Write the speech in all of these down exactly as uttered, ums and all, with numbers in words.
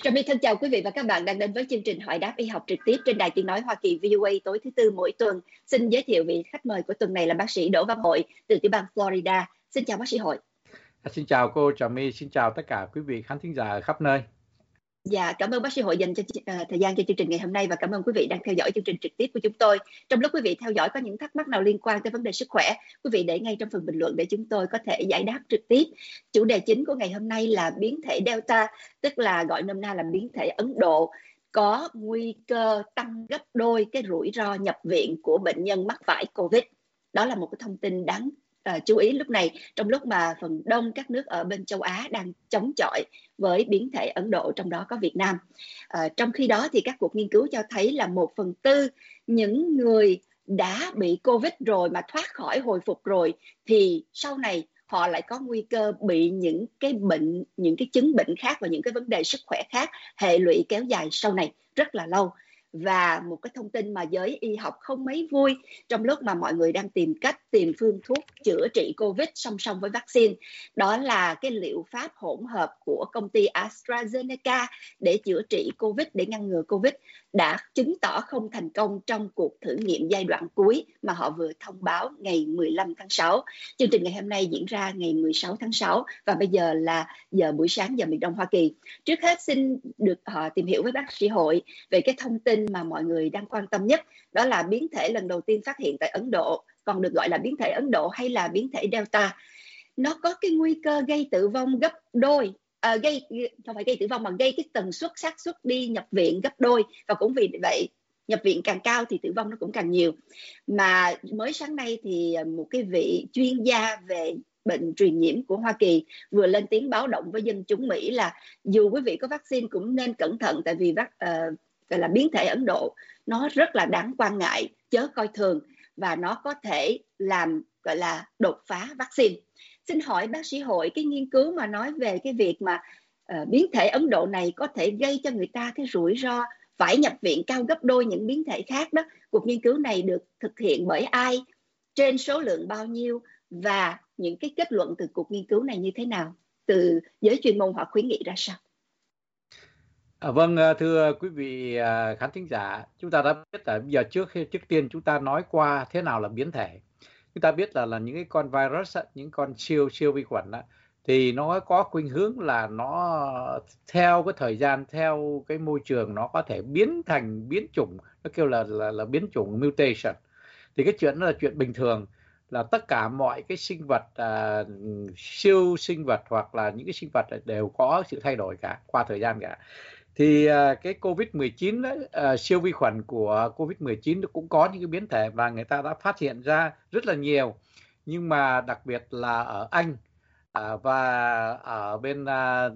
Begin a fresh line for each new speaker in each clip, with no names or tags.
Trà My thân chào quý vị và các bạn đang đến với chương trình Hỏi đáp y học trực tiếp trên Đài Tiếng nói Hoa Kỳ vê o a tối thứ tư mỗi tuần. Xin giới thiệu vị khách mời của tuần này là bác sĩ Đỗ Văn Hội từ tiểu bang Florida. Xin chào bác sĩ Hội.
Xin chào cô Trà My, xin chào tất cả quý vị khán thính giả ở khắp nơi.
Dạ, cảm ơn bác sĩ Hội dành cho uh, thời gian cho chương trình ngày hôm nay và cảm ơn quý vị đang theo dõi chương trình trực tiếp của chúng tôi. Trong lúc quý vị theo dõi có những thắc mắc nào liên quan tới vấn đề sức khỏe, quý vị để ngay trong phần bình luận để chúng tôi có thể giải đáp trực tiếp. Chủ đề chính của ngày hôm nay là biến thể Delta, tức là gọi nôm na là biến thể Ấn Độ, có nguy cơ tăng gấp đôi cái rủi ro nhập viện của bệnh nhân mắc phải Covid. Đó là một cái thông tin đáng À, chú ý lúc này, trong lúc mà phần đông các nước ở bên châu Á đang chống chọi với biến thể Ấn Độ, trong đó có Việt Nam. À, trong khi đó thì các cuộc nghiên cứu cho thấy là một phần tư những người đã bị Covid rồi mà thoát khỏi hồi phục rồi thì sau này họ lại có nguy cơ bị những cái bệnh, những cái chứng bệnh khác và những cái vấn đề sức khỏe khác hệ lụy kéo dài sau này rất là lâu. Và một cái thông tin mà giới y học không mấy vui trong lúc mà mọi người đang tìm cách tìm phương thuốc chữa trị Covid song song với vaccine, đó là cái liệu pháp hỗn hợp của công ty AstraZeneca để chữa trị Covid, để ngăn ngừa Covid, đã chứng tỏ không thành công trong cuộc thử nghiệm giai đoạn cuối mà họ vừa thông báo ngày mười lăm tháng sáu. Chương trình ngày hôm nay diễn ra ngày mười sáu tháng sáu và bây giờ là giờ buổi sáng giờ miền Đông Hoa Kỳ. Trước hết xin được họ tìm hiểu với bác sĩ Hội về cái thông tin mà mọi người đang quan tâm nhất, đó là biến thể lần đầu tiên phát hiện tại Ấn Độ, còn được gọi là biến thể Ấn Độ hay là biến thể Delta. Nó có cái nguy cơ gây tử vong gấp đôi, à, gây không phải gây tử vong mà gây cái tần suất xác suất đi nhập viện gấp đôi, và cũng vì vậy nhập viện càng cao thì tử vong nó cũng càng nhiều. Mà mới sáng nay thì một cái vị chuyên gia về bệnh truyền nhiễm của Hoa Kỳ vừa lên tiếng báo động với dân chúng Mỹ là dù quý vị có vaccine cũng nên cẩn thận, tại vì uh, gọi là biến thể Ấn Độ nó rất là đáng quan ngại, chớ coi thường, và nó có thể làm gọi là đột phá vaccine. Xin hỏi bác sĩ Hội, cái nghiên cứu mà nói về cái việc mà uh, biến thể Ấn Độ này có thể gây cho người ta cái rủi ro phải nhập viện cao gấp đôi những biến thể khác đó, cuộc nghiên cứu này được thực hiện bởi ai, trên số lượng bao nhiêu, và những cái kết luận từ cuộc nghiên cứu này như thế nào, từ giới chuyên môn họ khuyến nghị ra sao?
À, vâng, thưa quý vị khán thính giả, chúng ta đã biết là bây giờ trước trước tiên chúng ta nói qua thế nào là biến thể. Chúng ta biết là là những cái con virus, những con siêu siêu vi khuẩn đó, thì nó có khuynh hướng là nó theo cái thời gian, theo cái môi trường nó có thể biến thành biến chủng, nó kêu là là, là biến chủng mutation. Thì cái chuyện đó là chuyện bình thường, là tất cả mọi cái sinh vật à, siêu sinh vật hoặc là những cái sinh vật đều có sự thay đổi cả qua thời gian cả. Thì à, cái Covid mười chín đó, à, siêu vi khuẩn của Covid mười chín cũng có những cái biến thể và người ta đã phát hiện ra rất là nhiều. Nhưng mà đặc biệt là ở Anh à, và ở bên à,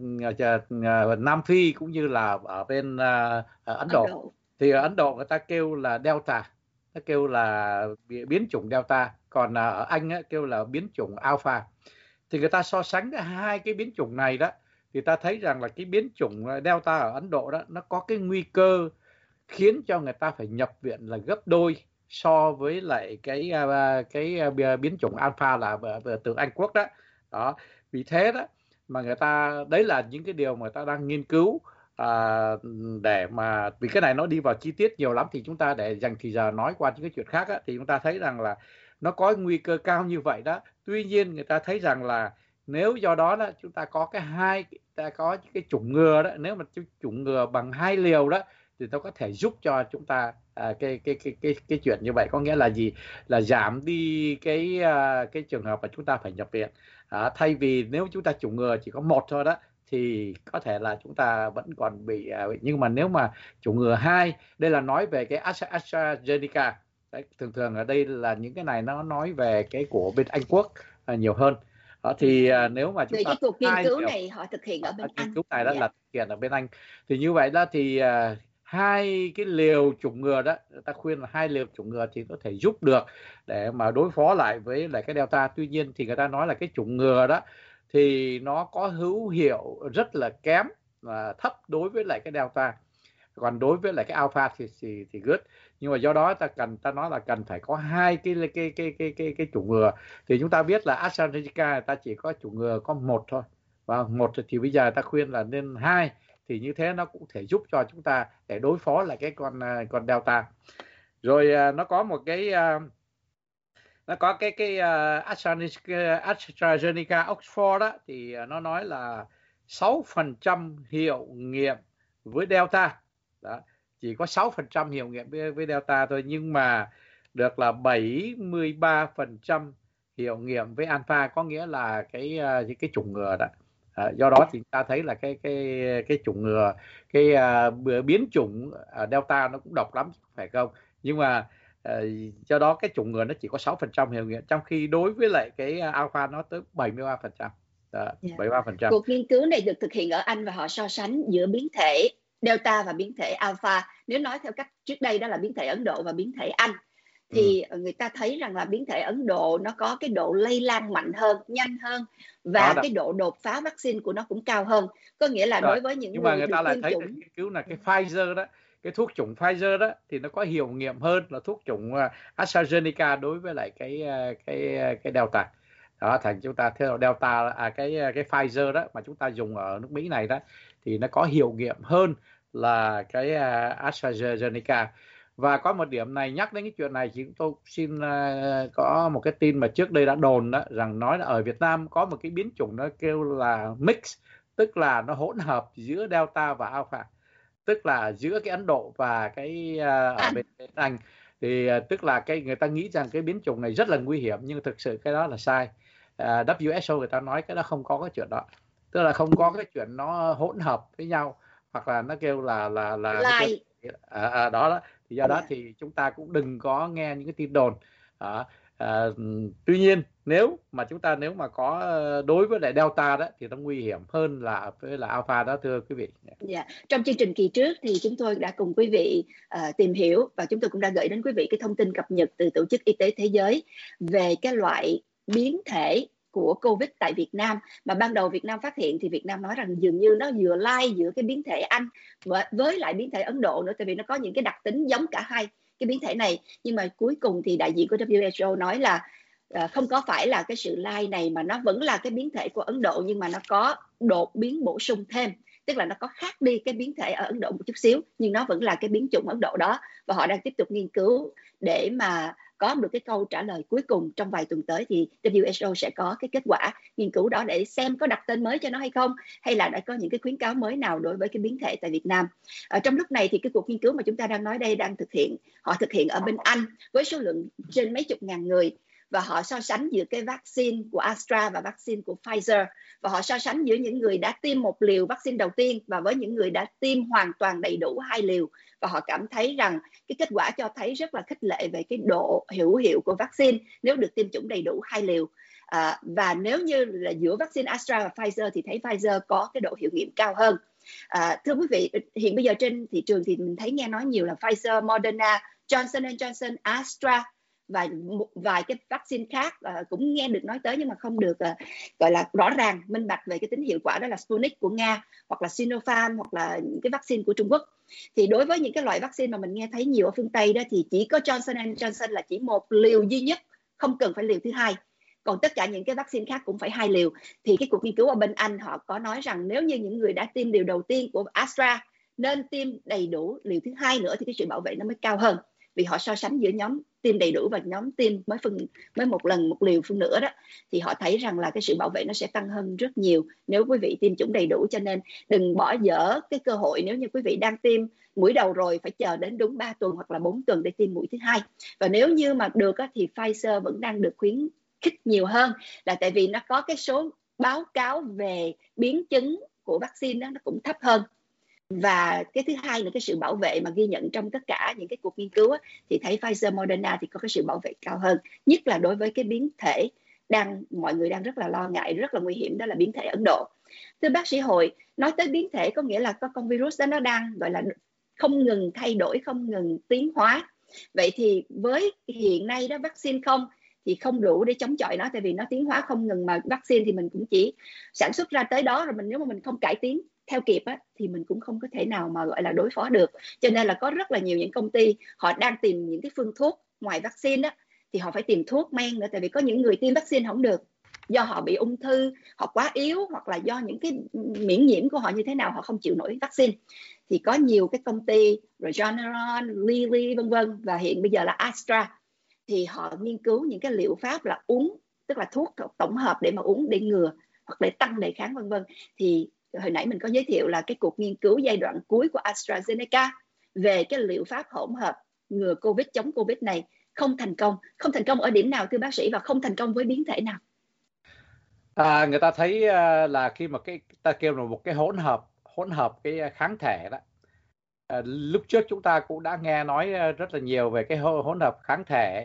à, Nam Phi cũng như là ở bên à, ở Ấn Độ. Ấn Độ. Thì ở Ấn Độ người ta kêu là Delta, nó kêu là biến chủng Delta, còn à, ở Anh á, kêu là biến chủng Alpha. Thì người ta so sánh hai cái biến chủng này đó, thì ta thấy rằng là cái biến chủng Delta ở Ấn Độ đó, nó có cái nguy cơ khiến cho người ta phải nhập viện là gấp đôi so với lại cái cái biến chủng Alpha là từ Anh Quốc đó. Đó, vì thế đó mà người ta, đấy là những cái điều mà người ta đang nghiên cứu à, để mà, vì cái này nó đi vào chi tiết nhiều lắm thì chúng ta để dành thì giờ nói qua những cái chuyện khác á, thì chúng ta thấy rằng là nó có nguy cơ cao như vậy đó. Tuy nhiên người ta thấy rằng là nếu do đó đó chúng ta có cái hai ta có cái chủng ngừa đó, nếu mà chủng ngừa bằng hai liều đó thì nó có thể giúp cho chúng ta à, cái cái cái cái cái chuyện như vậy. Có nghĩa là gì? Là giảm đi cái à, cái trường hợp mà chúng ta phải nhập viện. À, thay vì nếu chúng ta chủng ngừa chỉ có một thôi đó thì có thể là chúng ta vẫn còn bị, à, nhưng mà nếu mà chủng ngừa hai, đây là nói về cái AstraZeneca. Đấy, thường thường ở đây là những cái này nó nói về cái của bên Anh Quốc à, nhiều hơn. Đó, thì à, nếu mà chúng
Vì
ta
cái cuộc nghiên cứu
điều,
này họ thực hiện ở bên Anh,
nghiên cứu này đó
dạ.
là thực hiện ở bên Anh, thì như vậy đó thì à, hai cái liều chủng ngừa đó, người ta khuyên là hai liều chủng ngừa thì có thể giúp được để mà đối phó lại với lại cái Delta. Tuy nhiên thì người ta nói là cái chủng ngừa đó thì nó có hữu hiệu rất là kém và thấp đối với lại cái Delta, còn đối với lại cái Alpha thì thì, thì good. Nhưng mà do đó ta cần ta nói là cần phải có hai cái cái cái cái cái cái chủng ngừa. Thì chúng ta biết là AstraZeneca ta chỉ có chủng ngừa có một thôi, và một thì bây giờ ta khuyên là nên hai, thì như thế nó cũng thể giúp cho chúng ta để đối phó lại cái con con Delta. Rồi nó có một cái nó có cái cái uh, AstraZeneca Oxford đó, thì nó nói là sáu phần trăm hiệu nghiệm với Delta đó, chỉ có sáu phần trăm hiệu nghiệm với, với Delta thôi, nhưng mà được là bảy mươi ba phần trăm hiệu nghiệm với Alpha, có nghĩa là cái uh, cái chủng ngừa đó. À, do đó thì ta thấy là cái cái cái chủng ngừa, cái uh, biến chủng uh, Delta nó cũng độc lắm, phải không? Nhưng mà uh, do đó cái chủng ngừa nó chỉ có sáu phần trăm hiệu nghiệm, trong khi đối với lại cái Alpha nó tới bảy mươi ba phần trăm.
Yeah.
bảy mươi ba phần trăm.
Cuộc nghiên cứu này được thực hiện ở Anh và họ so sánh giữa biến thể Delta và biến thể Alpha. Nếu nói theo cách trước đây đó là biến thể Ấn Độ và biến thể Anh, thì ừ. người ta thấy rằng là biến thể Ấn Độ nó có cái độ lây lan mạnh hơn, nhanh hơn, và cái độ đột phá vaccine của nó cũng cao hơn. Có nghĩa là
Rồi.
đối với những
Nhưng
người
mà người
được
ta lại
tiêm
thấy
chủng,
nghiên cứu là cái Pfizer đó, cái thuốc chủng Pfizer đó thì nó có hiệu nghiệm hơn là thuốc chủng AstraZeneca đối với lại cái cái cái Delta. Đó, thành chúng ta theo Delta à, cái cái Pfizer đó mà chúng ta dùng ở nước Mỹ này đó thì nó có hiệu nghiệm hơn là cái AstraZeneca. Và có một điểm này, nhắc đến cái chuyện này thì tôi xin uh, có một cái tin mà trước đây đã đồn đó, rằng nói là ở Việt Nam có một cái biến chủng nó kêu là mix, tức là nó hỗn hợp giữa Delta và Alpha, tức là giữa cái Ấn Độ và cái uh, ở bên Anh, thì uh, tức là cái người ta nghĩ rằng cái biến chủng này rất là nguy hiểm, nhưng thực sự cái đó là sai. uh, W H O người ta nói cái đó không có cái chuyện đó, tức là không có cái chuyện nó hỗn hợp với nhau, hoặc là nó kêu là là là nó kêu, à, à, đó đó. Thì do đó thì chúng ta cũng đừng có nghe những cái tin đồn. À, à, tuy nhiên nếu mà chúng ta nếu mà có đối với lại Delta đó thì nó nguy hiểm hơn là với là Alpha đó, thưa quý vị.
Yeah. Trong chương trình kỳ trước thì chúng tôi đã cùng quý vị uh, tìm hiểu, và chúng tôi cũng đã gửi đến quý vị cái thông tin cập nhật từ Tổ chức Y tế Thế giới về cái loại biến thể của Covid tại Việt Nam. Mà ban đầu Việt Nam phát hiện thì Việt Nam nói rằng dường như nó vừa lai giữa cái biến thể Anh với, với lại biến thể Ấn Độ nữa, tại vì nó có những cái đặc tính giống cả hai cái biến thể này. Nhưng mà cuối cùng thì đại diện của W H O nói là uh, không có phải là cái sự lai này, mà nó vẫn là cái biến thể của Ấn Độ, nhưng mà nó có đột biến bổ sung thêm, tức là nó có khác đi cái biến thể ở Ấn Độ một chút xíu, nhưng nó vẫn là cái biến chủng Ấn Độ đó. Và họ đang tiếp tục nghiên cứu để mà có được cái câu trả lời cuối cùng. Trong vài tuần tới thì W H O sẽ có cái kết quả nghiên cứu đó để xem có đặt tên mới cho nó hay không, hay là đã có những cái khuyến cáo mới nào đối với cái biến thể tại Việt Nam. Ở trong lúc này thì cái cuộc nghiên cứu mà chúng ta đang nói đây đang thực hiện, họ thực hiện ở bên Anh với số lượng trên mấy chục ngàn người, và họ so sánh giữa cái vaccine của Astra và vaccine của Pfizer, và họ so sánh giữa những người đã tiêm một liều vaccine đầu tiên và với những người đã tiêm hoàn toàn đầy đủ hai liều. Và họ cảm thấy rằng cái kết quả cho thấy rất là khích lệ về cái độ hữu hiệu của vaccine nếu được tiêm chủng đầy đủ hai liều. À, và nếu như là giữa vaccine Astra và Pfizer thì thấy Pfizer có cái độ hiệu nghiệm cao hơn. À, thưa quý vị, hiện bây giờ trên thị trường thì mình thấy nghe nói nhiều là Pfizer, Moderna, Johnson and Johnson, Astra và một vài cái vaccine khác uh, cũng nghe được nói tới, nhưng mà không được uh, gọi là rõ ràng minh bạch về cái tính hiệu quả, đó là Sputnik của Nga, hoặc là Sinopharm, hoặc là những cái vaccine của Trung Quốc. Thì đối với những cái loại vaccine mà mình nghe thấy nhiều ở phương Tây đó thì chỉ có Johnson and Johnson là chỉ một liều duy nhất, không cần phải liều thứ hai. Còn tất cả những cái vaccine khác cũng phải hai liều. Thì cái cuộc nghiên cứu ở bên Anh họ có nói rằng nếu như những người đã tiêm liều đầu tiên của Astra nên tiêm đầy đủ liều thứ hai nữa thì cái sự bảo vệ nó mới cao hơn. Vì họ so sánh giữa nhóm tiêm đầy đủ và nhóm tiêm mới phân mới một lần một liều phân nữa đó, thì họ thấy rằng là cái sự bảo vệ nó sẽ tăng hơn rất nhiều nếu quý vị tiêm chủng đầy đủ. Cho nên đừng bỏ dở cái cơ hội, nếu như quý vị đang tiêm mũi đầu rồi phải chờ đến đúng ba tuần hoặc là bốn tuần để tiêm mũi thứ hai. Và nếu như mà được á, thì Pfizer vẫn đang được khuyến khích nhiều hơn, là tại vì nó có cái số báo cáo về biến chứng của vaccine đó nó cũng thấp hơn. Và cái thứ hai là cái sự bảo vệ mà ghi nhận trong tất cả những cái cuộc nghiên cứu á, thì thấy Pfizer, Moderna thì có cái sự bảo vệ cao hơn, nhất là đối với cái biến thể đang mọi người đang rất là lo ngại, rất là nguy hiểm, đó là biến thể Ấn Độ. Thưa bác sĩ Hội, nói tới biến thể có nghĩa là có con virus đó nó đang gọi là không ngừng thay đổi, không ngừng tiến hóa. Vậy thì với hiện nay đó vaccine không thì không đủ để chống chọi nó, tại vì nó tiến hóa không ngừng, mà vaccine thì mình cũng chỉ sản xuất ra tới đó rồi, mình nếu mà mình không cải tiến theo kịp á, thì mình cũng không có thể nào mà gọi là đối phó được. Cho nên là có rất là nhiều những công ty họ đang tìm những cái phương thuốc ngoài vaccine á, thì họ phải tìm thuốc men nữa, tại vì có những người tiêm vaccine không được do họ bị ung thư, họ quá yếu, hoặc là do những cái miễn nhiễm của họ như thế nào họ không chịu nổi vaccine. Thì có nhiều cái công ty Regeneron, Lilly vân vân, và hiện bây giờ là Astra, thì họ nghiên cứu những cái liệu pháp là uống, tức là thuốc tổng hợp để mà uống để ngừa hoặc để tăng đề kháng vân vân. Thì hồi nãy mình có giới thiệu là cái cuộc nghiên cứu giai đoạn cuối của AstraZeneca về cái liệu pháp hỗn hợp ngừa Covid, chống Covid này không thành công. Không thành công ở điểm nào thưa bác sĩ, và không thành công với biến thể nào?
À, người ta thấy uh, là khi mà cái ta kêu là một cái hỗn hợp hỗn hợp cái kháng thể đó. À, lúc trước chúng ta cũng đã nghe nói rất là nhiều về cái hỗn hợp kháng thể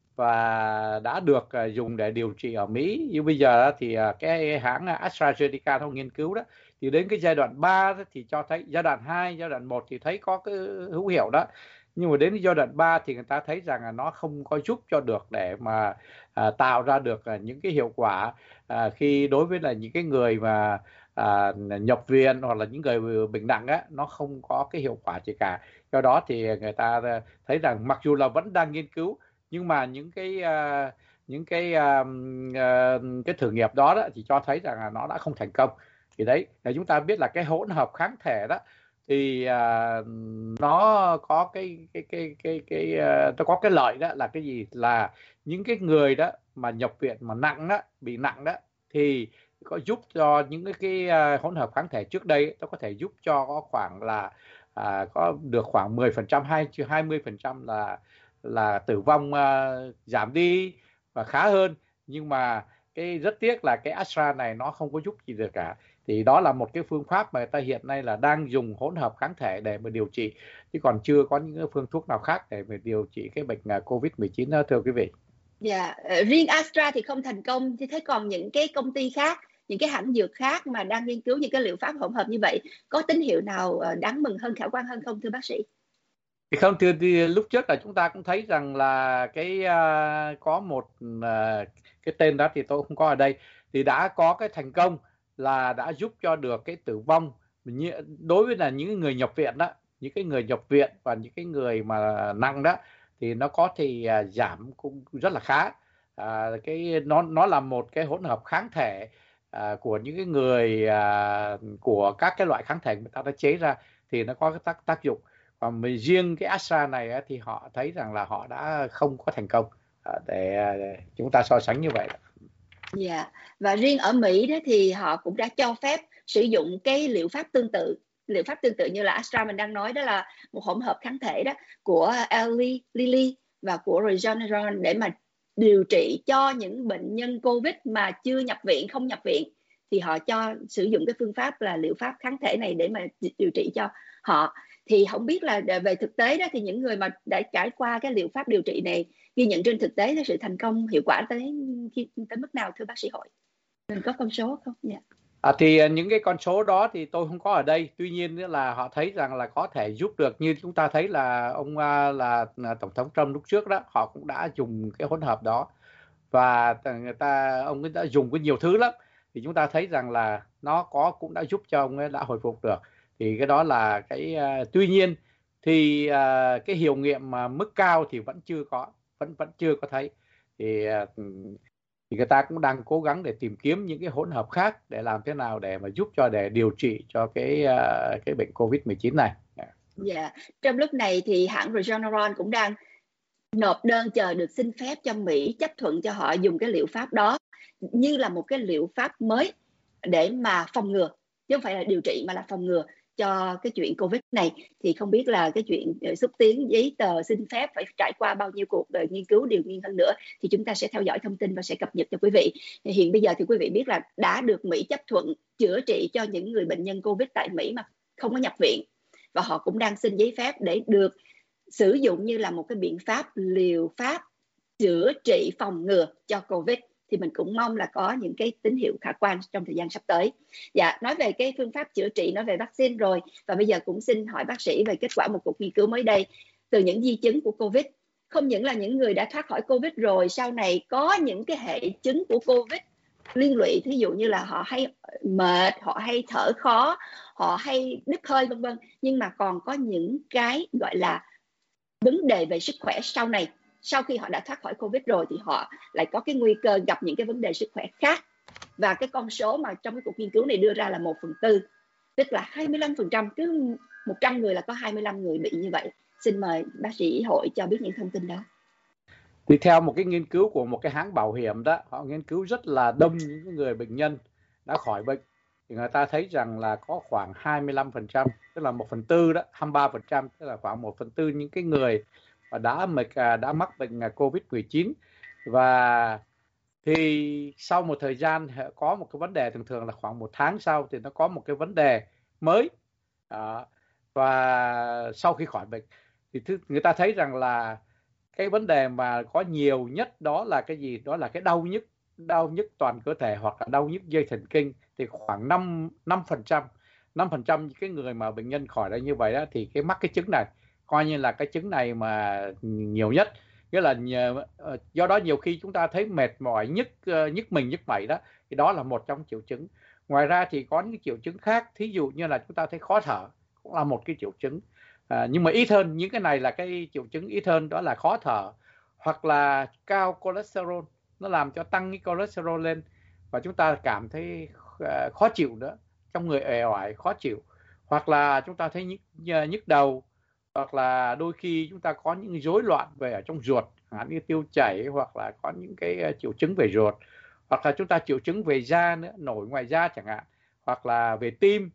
và đã được uh, dùng để điều trị ở Mỹ. Nhưng bây giờ thì uh, cái hãng AstraZeneca nó nghiên cứu đó, thì đến cái giai đoạn ba thì cho thấy, giai đoạn hai, giai đoạn một thì thấy có cái hữu hiệu đó. Nhưng mà đến giai đoạn ba thì người ta thấy rằng là nó không có giúp cho được để mà à, tạo ra được à, những cái hiệu quả à, khi đối với là những cái người mà à, nhập viện hoặc là những người bệnh nặng á, nó không có cái hiệu quả gì cả. Do đó thì người ta thấy rằng mặc dù là vẫn đang nghiên cứu, nhưng mà những cái uh, những cái uh, uh, cái thử nghiệm đó, đó thì cho thấy rằng là nó đã không thành công. Thì đấy là chúng ta biết là cái hỗn hợp kháng thể đó thì uh, nó có cái cái cái cái cái uh, nó có cái lợi đó là cái gì, là những cái người đó mà nhập viện mà nặng đó, bị nặng đó, thì có giúp cho những cái, cái uh, hỗn hợp kháng thể trước đây nó có thể giúp cho có khoảng là à, có được khoảng mười phần trăm hay hai mươi phần trăm là là tử vong uh, giảm đi và khá hơn. Nhưng mà cái rất tiếc là cái Astra này nó không có giúp gì được cả. Thì đó là một cái phương pháp mà người ta hiện nay là đang dùng hỗn hợp kháng thể để mà điều trị, chứ còn chưa có những phương thuốc nào khác để mà điều trị cái bệnh Covid mười chín đó, thưa quý vị.
Dạ, yeah. Riêng Astra thì không thành công, thế còn những cái công ty khác, những cái hãng dược khác mà đang nghiên cứu những cái liệu pháp hỗn hợp như vậy, có tín hiệu nào đáng mừng hơn, khả quan hơn không thưa bác sĩ?
Thì không, thưa, thì lúc trước là chúng ta cũng thấy rằng là cái uh, có một uh, cái tên đó thì tôi không có ở đây, thì đã có cái thành công là đã giúp cho được cái tử vong đối với là những người nhập viện đó, những cái người nhập viện và những cái người mà nặng đó, thì nó có thì uh, giảm cũng rất là khá. Uh, cái nó nó là một cái hỗn hợp kháng thể uh, của những cái người uh, của các cái loại kháng thể người ta đã chế ra, thì nó có cái tác tác dụng. Còn mình riêng cái Astra này á, thì họ thấy rằng là họ đã không có thành công, để, để chúng ta so sánh như vậy.
Dạ, yeah. Và riêng ở Mỹ đó thì họ cũng đã cho phép sử dụng cái liệu pháp tương tự, liệu pháp tương tự như là Astra mình đang nói, đó là một hỗn hợp kháng thể đó của Eli Lilly và của Regeneron để mà điều trị cho những bệnh nhân Covid mà chưa nhập viện, không nhập viện, thì họ cho sử dụng cái phương pháp là liệu pháp kháng thể này để mà điều trị cho họ. Thì không biết là về thực tế đó thì những người mà đã trải qua cái liệu pháp điều trị này ghi nhận trên thực tế sự thành công hiệu quả tới tới mức nào thưa bác sĩ Hội? Mình có con số không? Dạ.
À, thì những cái con số đó thì tôi không có ở đây. Tuy nhiên là họ thấy rằng là có thể giúp được, như chúng ta thấy là ông là, là tổng thống Trump lúc trước đó, họ cũng đã dùng cái hỗn hợp đó và người ta ông ấy đã dùng với nhiều thứ lắm, thì chúng ta thấy rằng là nó có cũng đã giúp cho ông ấy đã hồi phục được. Thì cái đó là cái uh, tuy nhiên thì uh, cái hiệu nghiệm mà mức cao thì vẫn chưa có, vẫn vẫn chưa có thấy. Thì uh, thì người ta cũng đang cố gắng để tìm kiếm những cái hỗn hợp khác để làm thế nào để mà giúp cho để điều trị cho cái uh, cái bệnh Covid mười chín này.
Dạ, yeah. Trong lúc này thì hãng Regeneron cũng đang nộp đơn chờ được xin phép cho Mỹ chấp thuận cho họ dùng cái liệu pháp đó như là một cái liệu pháp mới để mà phòng ngừa, chứ không phải là điều trị mà là phòng ngừa cho cái chuyện Covid này. Thì không biết là cái chuyện xúc tiến giấy tờ xin phép phải trải qua bao nhiêu cuộc đời nghiên cứu điều nghiên hơn nữa, thì chúng ta sẽ theo dõi thông tin và sẽ cập nhật cho quý vị. Hiện bây giờ thì quý vị biết là đã được Mỹ chấp thuận chữa trị cho những người bệnh nhân Covid tại Mỹ mà không có nhập viện, và họ cũng đang xin giấy phép để được sử dụng như là một cái biện pháp liều pháp chữa trị phòng ngừa cho Covid. Thì mình cũng mong là có những cái tín hiệu khả quan trong thời gian sắp tới. Dạ, nói về cái phương pháp chữa trị, nói về vaccine rồi, và bây giờ cũng xin hỏi bác sĩ về kết quả một cuộc nghiên cứu mới đây từ những di chứng của Covid. Không những là những người đã thoát khỏi Covid rồi, sau này có những cái hệ chứng của Covid liên lụy, thí dụ như là họ hay mệt, họ hay thở khó, họ hay đứt hơi vân vân, nhưng mà còn có những cái gọi là vấn đề về sức khỏe sau này. Sau khi họ đã thoát khỏi Covid rồi thì họ lại có cái nguy cơ gặp những cái vấn đề sức khỏe khác Và cái con số mà trong cái cuộc nghiên cứu này đưa ra là một phần tư, tức là hai mươi lăm phần trăm, cứ một trăm người là có hai mươi lăm người bị như vậy. Xin mời bác sĩ Hội cho biết những thông tin đó.
Thì theo một cái nghiên cứu của một cái hãng bảo hiểm đó, họ nghiên cứu rất là đông những người bệnh nhân đã khỏi bệnh, thì người ta thấy rằng là có khoảng hai mươi lăm phần trăm, tức là một phần tư đó, hai mươi ba phần trăm, tức là khoảng một phần tư những cái người mà đã đã mắc bệnh covid mười chín. Và thì sau một thời gian có một cái vấn đề, thường thường là khoảng một tháng sau thì nó có một cái vấn đề mới. Đó. Và sau khi khỏi bệnh thì người ta thấy rằng là cái vấn đề mà có nhiều nhất đó là cái gì? Đó là cái đau nhức, đau nhức toàn cơ thể hoặc là đau nhức dây thần kinh. Thì khoảng năm phần trăm, năm phần trăm cái người mà bệnh nhân khỏi ra như vậy đó, thì cái mắc cái chứng này, coi như là cái chứng này mà nhiều nhất. Nghĩa là do đó nhiều khi chúng ta thấy mệt mỏi, nhức nhức mình, nhức mẩy đó, thì đó là một trong triệu chứng. Ngoài ra thì có những triệu chứng khác, thí dụ như là chúng ta thấy khó thở cũng là một cái triệu chứng. À, nhưng mà ít hơn, những cái này là cái triệu chứng ít hơn, đó là khó thở hoặc là cao cholesterol, nó làm cho tăng cái cholesterol lên và chúng ta cảm thấy uh, khó chịu nữa, trong người uể oải khó chịu, hoặc là chúng ta thấy nhức, nhức đầu, hoặc là đôi khi chúng ta có những rối loạn về ở trong ruột, như tiêu chảy, hoặc là có những cái uh, triệu chứng về ruột, hoặc là chúng ta triệu chứng về da nữa, nổi ngoài da chẳng hạn, hoặc là về tim,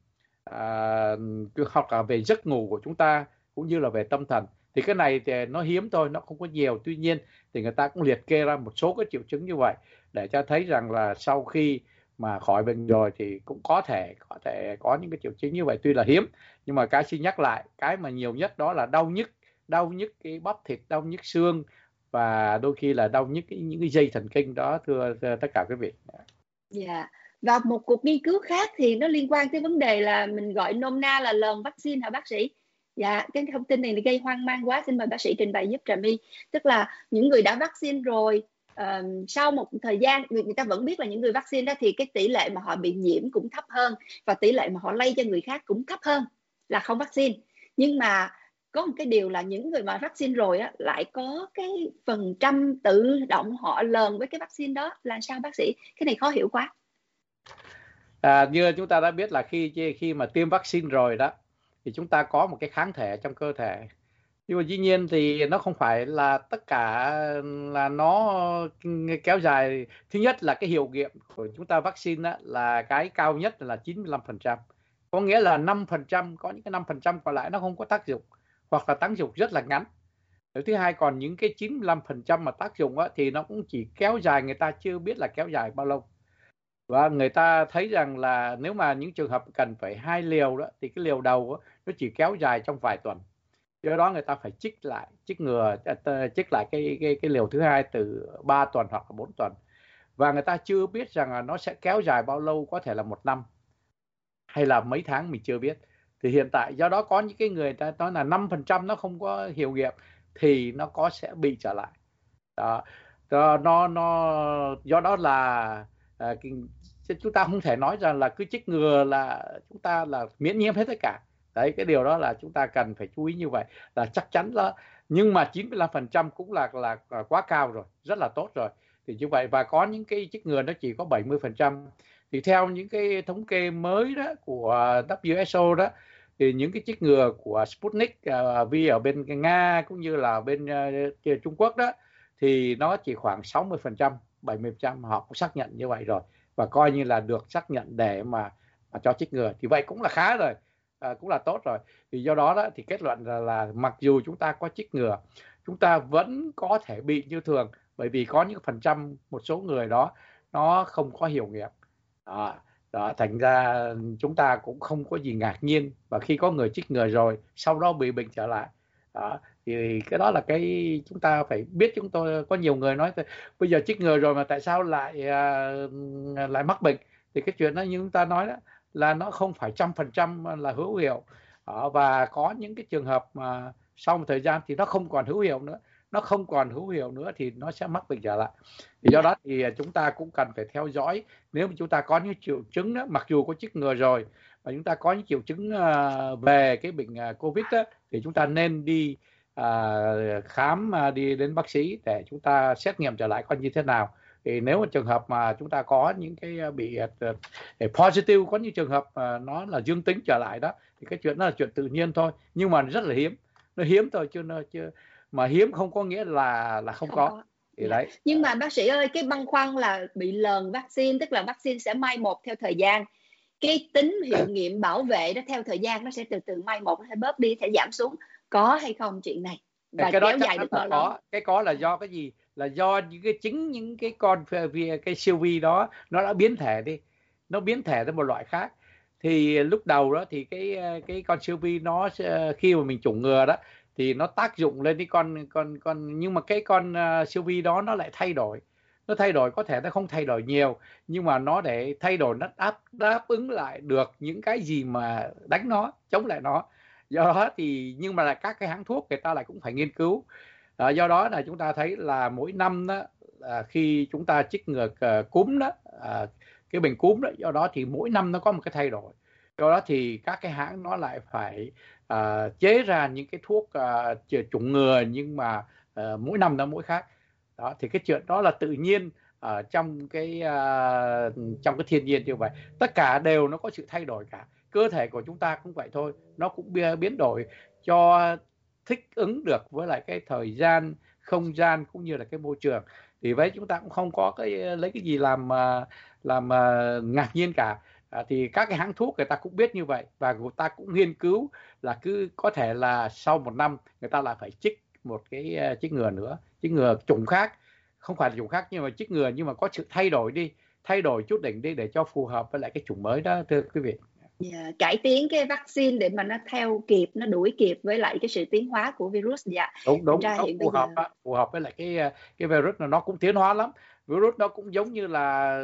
À, hoặc là về giấc ngủ của chúng ta, cũng như là về tâm thần. Thì cái này thì nó hiếm thôi, nó không có nhiều. Tuy nhiên thì người ta cũng liệt kê ra một số cái triệu chứng như vậy để cho thấy rằng là sau khi mà khỏi bệnh rồi thì cũng có thể có thể có những cái triệu chứng như vậy, tuy là hiếm. Nhưng mà cái xin nhắc lại, cái mà nhiều nhất đó là đau nhức, đau nhức cái bắp thịt, đau nhức xương, và đôi khi là đau nhức cái, những cái dây thần kinh đó, thưa, thưa tất cả quý vị.
Dạ. Yeah. Và một cuộc nghiên cứu khác thì nó liên quan tới vấn đề là mình gọi nôm na là lờn vaccine hả bác sĩ? Dạ, cái thông tin này gây hoang mang quá, xin mời bác sĩ trình bày giúp Trà My. Tức là những người đã vaccine rồi, uh, sau một thời gian người, người ta vẫn biết là những người vaccine đó thì cái tỷ lệ mà họ bị nhiễm cũng thấp hơn, và tỷ lệ mà họ lây cho người khác cũng thấp hơn là không vaccine. Nhưng mà có một cái điều là những người mà vaccine rồi á, lại có cái phần trăm tự động họ lờn với cái vaccine đó. Là sao bác sĩ? Cái này khó hiểu quá.
À, như chúng ta đã biết là khi khi mà tiêm vaccine rồi đó thì chúng ta có một cái kháng thể trong cơ thể. Nhưng mà dĩ nhiên thì nó không phải là tất cả là nó kéo dài. Thứ nhất là cái hiệu nghiệm của chúng ta vaccine đó, là cái cao nhất là chín mươi lăm phần trăm. Có nghĩa là năm phần trăm, có những cái năm phần trăm còn lại nó không có tác dụng, hoặc là tác dụng rất là ngắn. Thứ hai, còn những cái chín mươi lăm phần trăm mà tác dụng đó, thì nó cũng chỉ kéo dài, người ta chưa biết là kéo dài bao lâu. Và người ta thấy rằng là nếu mà những trường hợp cần phải hai liều đó, thì cái liều đầu đó, nó chỉ kéo dài trong vài tuần. Do đó người ta phải trích lại, trích ngừa, trích lại cái, cái, cái liều thứ hai từ ba tuần hoặc là bốn tuần. Và người ta chưa biết rằng là nó sẽ kéo dài bao lâu, có thể là một năm hay là mấy tháng, mình chưa biết. Thì hiện tại do đó có những cái người ta nói là năm phần trăm nó không có hiệu nghiệm thì nó có sẽ bị trở lại. Đó. Đó, nó nó do đó là à, chúng ta không thể nói rằng là cứ trích ngừa là chúng ta là miễn nhiễm hết tất cả. Đấy, cái điều đó là chúng ta cần phải chú ý như vậy, là chắc chắn là, nhưng mà chín mươi lăm phần trăm cũng là, là là quá cao rồi, rất là tốt rồi. Thì như vậy, và có những cái trích ngừa nó chỉ có bảy mươi phần trăm. Thì theo những cái thống kê mới đó của W H O đó, thì những cái trích ngừa của Sputnik uh, V ở bên Nga cũng như là bên uh, Trung Quốc đó, thì nó chỉ khoảng sáu mươi phần trăm, bảy mươi phần trăm họ cũng xác nhận như vậy rồi, và coi như là được xác nhận để mà, mà cho trích ngừa. Thì vậy cũng là khá rồi, à, cũng là tốt rồi. Thì do đó, đó thì kết luận là, là mặc dù chúng ta có trích ngừa, chúng ta vẫn có thể bị như thường, bởi vì có những phần trăm, một số người đó nó không có hiệu nghiệm. Đó, đó, thành ra chúng ta cũng không có gì ngạc nhiên. Và khi có người trích ngừa rồi sau đó bị bệnh trở lại, đó, thì cái đó là cái chúng ta phải biết. Chúng tôi có nhiều người nói bây giờ trích ngừa rồi mà tại sao lại uh, lại mắc bệnh. Thì cái chuyện đó như chúng ta nói đó, là nó không phải trăm phần trăm là hữu hiệu. Đó, và có những cái trường hợp mà sau một thời gian thì nó không còn hữu hiệu nữa, nó không còn hữu hiệu nữa thì nó sẽ mắc bệnh trở lại. Thì do đó thì chúng ta cũng cần phải theo dõi. Nếu mà chúng ta có những triệu chứng đó, mặc dù có trích ngừa rồi và chúng ta có những triệu chứng uh, về cái bệnh uh, Covid đó, thì chúng ta nên đi uh, khám, uh, đi đến bác sĩ để chúng ta xét nghiệm trở lại coi như thế nào. Thì nếu mà trường hợp mà chúng ta có những cái bị uh, positive, có những trường hợp uh, nó là dương tính trở lại đó, thì cái chuyện đó là chuyện tự nhiên thôi, nhưng mà rất là hiếm, nó hiếm thôi chứ nó chưa, mà hiếm không có nghĩa là là không, không có. có thì
dạ.
đấy.
Nhưng mà bác sĩ ơi, cái băn khoăn là bị lờn vaccine, tức là vaccine sẽ mai một theo thời gian, cái tính hiệu nghiệm bảo vệ đó theo thời gian nó sẽ từ từ mai một, nó sẽ bớt đi, sẽ giảm xuống, có hay không chuyện này, và
cái đó
kéo dài được bao lâu?
Có. Cái có là do cái gì? Là do những cái chính những cái con cái siêu vi đó nó đã biến thể đi, nó biến thể ra một loại khác. Thì lúc đầu đó thì cái cái con siêu vi nó khi mà mình chủng ngừa đó thì nó tác dụng lên cái con con con nhưng mà cái con uh, siêu vi đó nó lại thay đổi, nó thay đổi có thể nó không thay đổi nhiều, nhưng mà nó để thay đổi, nó đáp đáp ứng lại được những cái gì mà đánh nó, chống lại nó. Do đó thì nhưng mà là các cái hãng thuốc người ta lại cũng phải nghiên cứu. À, do đó là chúng ta thấy là mỗi năm đó, à, khi chúng ta chích ngừa uh, cúm đó, à, cái bệnh cúm đó, do đó thì mỗi năm nó có một cái thay đổi. Do đó thì các cái hãng nó lại phải uh, chế ra những cái thuốc uh, chủng ngừa, nhưng mà uh, mỗi năm nó mỗi khác. Đó thì cái chuyện đó là tự nhiên ở trong cái uh, trong cái thiên nhiên như vậy, tất cả đều nó có sự thay đổi cả. Cơ thể của chúng ta cũng vậy thôi, nó cũng biến đổi cho thích ứng được với lại cái thời gian, không gian cũng như là cái môi trường. Thì vậy chúng ta cũng không có cái lấy cái gì làm làm ngạc nhiên cả. À, thì các cái hãng thuốc người ta cũng biết như vậy, và người ta cũng nghiên cứu là cứ có thể là sau một năm người ta lại phải chích một cái chích ngừa nữa, chích ngừa chủng khác, không phải là chủng khác nhưng mà chích ngừa, nhưng mà có sự thay đổi đi, thay đổi chút đỉnh đi để cho phù hợp với lại cái chủng mới đó, thưa quý vị.
Yeah, cải tiến cái vaccine để mà nó theo kịp, nó đuổi kịp với lại cái sự tiến hóa của virus. Dạ,
đúng đúng,
ra
nó
hiện
phù
bây
hợp
giờ
đó, phù hợp với lại cái cái virus nó nó cũng tiến hóa lắm. Virus nó cũng giống như là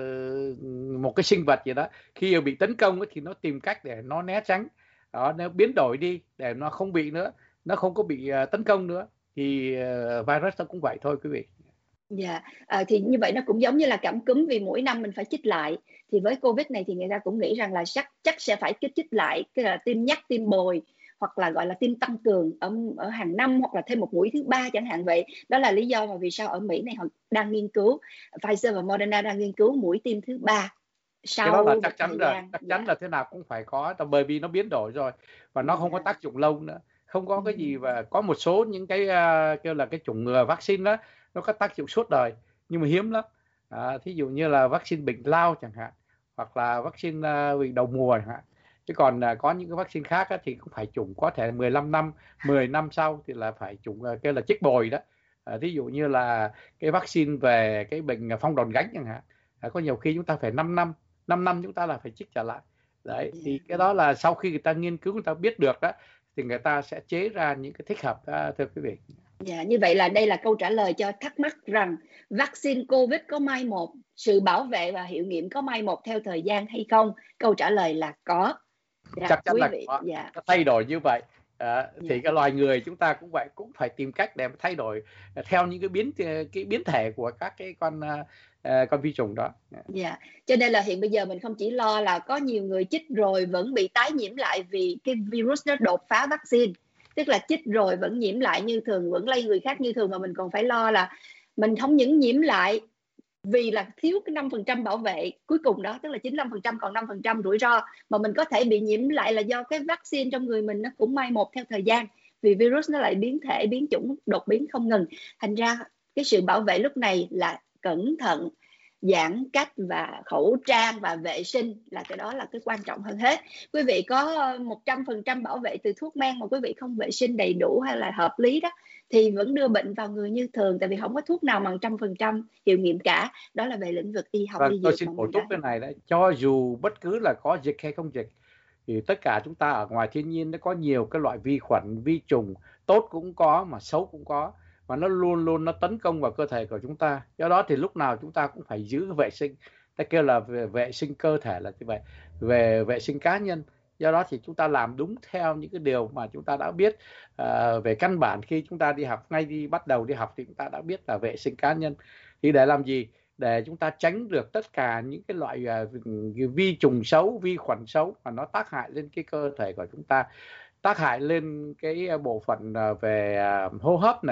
một cái sinh vật gì đó, khi bị tấn công thì nó tìm cách để nó né tránh đó, nó biến đổi đi để nó không bị nữa, nó không có bị tấn công nữa. Thì virus nó cũng vậy thôi quý vị.
Dạ, yeah. à, thì như vậy nó cũng giống như là cảm cúm, vì mỗi năm mình phải chích lại. Thì với Covid này thì người ta cũng nghĩ rằng là chắc chắc sẽ phải kích chích lại, cái là tiêm nhắc, tiêm bồi, hoặc là gọi là tiêm tăng cường ở ở hàng năm, hoặc là thêm một mũi thứ ba chẳng hạn vậy. Đó là lý do mà vì sao ở Mỹ này họ đang nghiên cứu, Pfizer và Moderna đang nghiên cứu mũi tiêm thứ ba sau
cái đó là
một
chắc chắn
thời
rồi,
gian.
chắc chắn dạ. là thế nào cũng phải có, bởi vì nó biến đổi rồi và nó dạ. không có tác dụng lâu nữa, không có cái gì. Và có một số những cái uh, kêu là cái chủng ngừa vaccine đó nó có tác dụng suốt đời, nhưng mà hiếm lắm. À, thí dụ như là vaccine bệnh lao chẳng hạn, hoặc là vaccine uh, bệnh đầu mùa chẳng hạn. Chứ còn uh, có những cái vaccine khác á, thì cũng phải chủng có thể mười lăm năm, mười năm sau thì là phải chủng uh, kêu là chích bồi đó. À, thí dụ như là cái vaccine về cái bệnh phong đòn gánh chẳng hạn, à, có nhiều khi chúng ta phải năm năm, năm năm chúng ta là phải chích trở lại. Đấy, thì cái đó là sau khi người ta nghiên cứu, người ta biết được đó, thì người ta sẽ chế ra những cái thích hợp đó, thưa quý vị.
Dạ, như vậy là đây là câu trả lời cho thắc mắc rằng vaccine Covid có mai một, sự bảo vệ và hiệu nghiệm có mai một theo thời gian hay không? Câu trả lời là có. Dạ,
chắc chắn
quý
là
vị.
có.
Dạ.
Nó thay đổi như vậy. À,
Dạ.
thì cái loài người chúng ta cũng vậy, cũng phải tìm cách để thay đổi theo những cái biến cái biến thể của các cái con uh, con vi trùng đó.
Dạ, cho nên là hiện bây giờ mình không chỉ lo là có nhiều người chích rồi vẫn bị tái nhiễm lại vì cái virus nó đột phá vaccine, tức là chích rồi vẫn nhiễm lại như thường, vẫn lây người khác như thường, mà mình còn phải lo là mình không những nhiễm lại vì là thiếu cái năm phần trăm bảo vệ cuối cùng đó, tức là chín mươi lăm phần trăm còn năm phần trăm rủi ro, mà mình có thể bị nhiễm lại là do cái vaccine trong người mình nó cũng mai một theo thời gian, vì virus nó lại biến thể, biến chủng, đột biến không ngừng. Thành ra cái sự bảo vệ lúc này là cẩn thận, giãn cách và khẩu trang và vệ sinh, là cái đó là cái quan trọng hơn hết. Quý vị có một trăm phần trăm bảo vệ từ thuốc men mà quý vị không vệ sinh đầy đủ hay là hợp lý đó, thì vẫn đưa bệnh vào người như thường, tại vì không có thuốc nào bằng trăm phần trăm hiệu nghiệm cả. Đó là về lĩnh vực y học.
Và
y
tôi
dược
xin
mà
bổ
mình
túc
đã...
cái này đấy, cho dù bất cứ là có dịch hay không dịch, thì tất cả chúng ta ở ngoài thiên nhiên nó có nhiều cái loại vi khuẩn, vi trùng, tốt cũng có mà xấu cũng có, và nó luôn luôn nó tấn công vào cơ thể của chúng ta. Do đó thì lúc nào chúng ta cũng phải giữ vệ sinh, ta kêu là về vệ sinh cơ thể là như vậy, về vệ sinh cá nhân. Do đó thì chúng ta làm đúng theo những cái điều mà chúng ta đã biết à, về căn bản khi chúng ta đi học, ngay đi bắt đầu đi học thì chúng ta đã biết là vệ sinh cá nhân. Thì để làm gì? Để chúng ta tránh được tất cả những cái loại uh, vi trùng xấu, vi khuẩn xấu mà nó tác hại lên cái cơ thể của chúng ta, tác hại lên cái bộ phận uh, về uh, hô hấp này,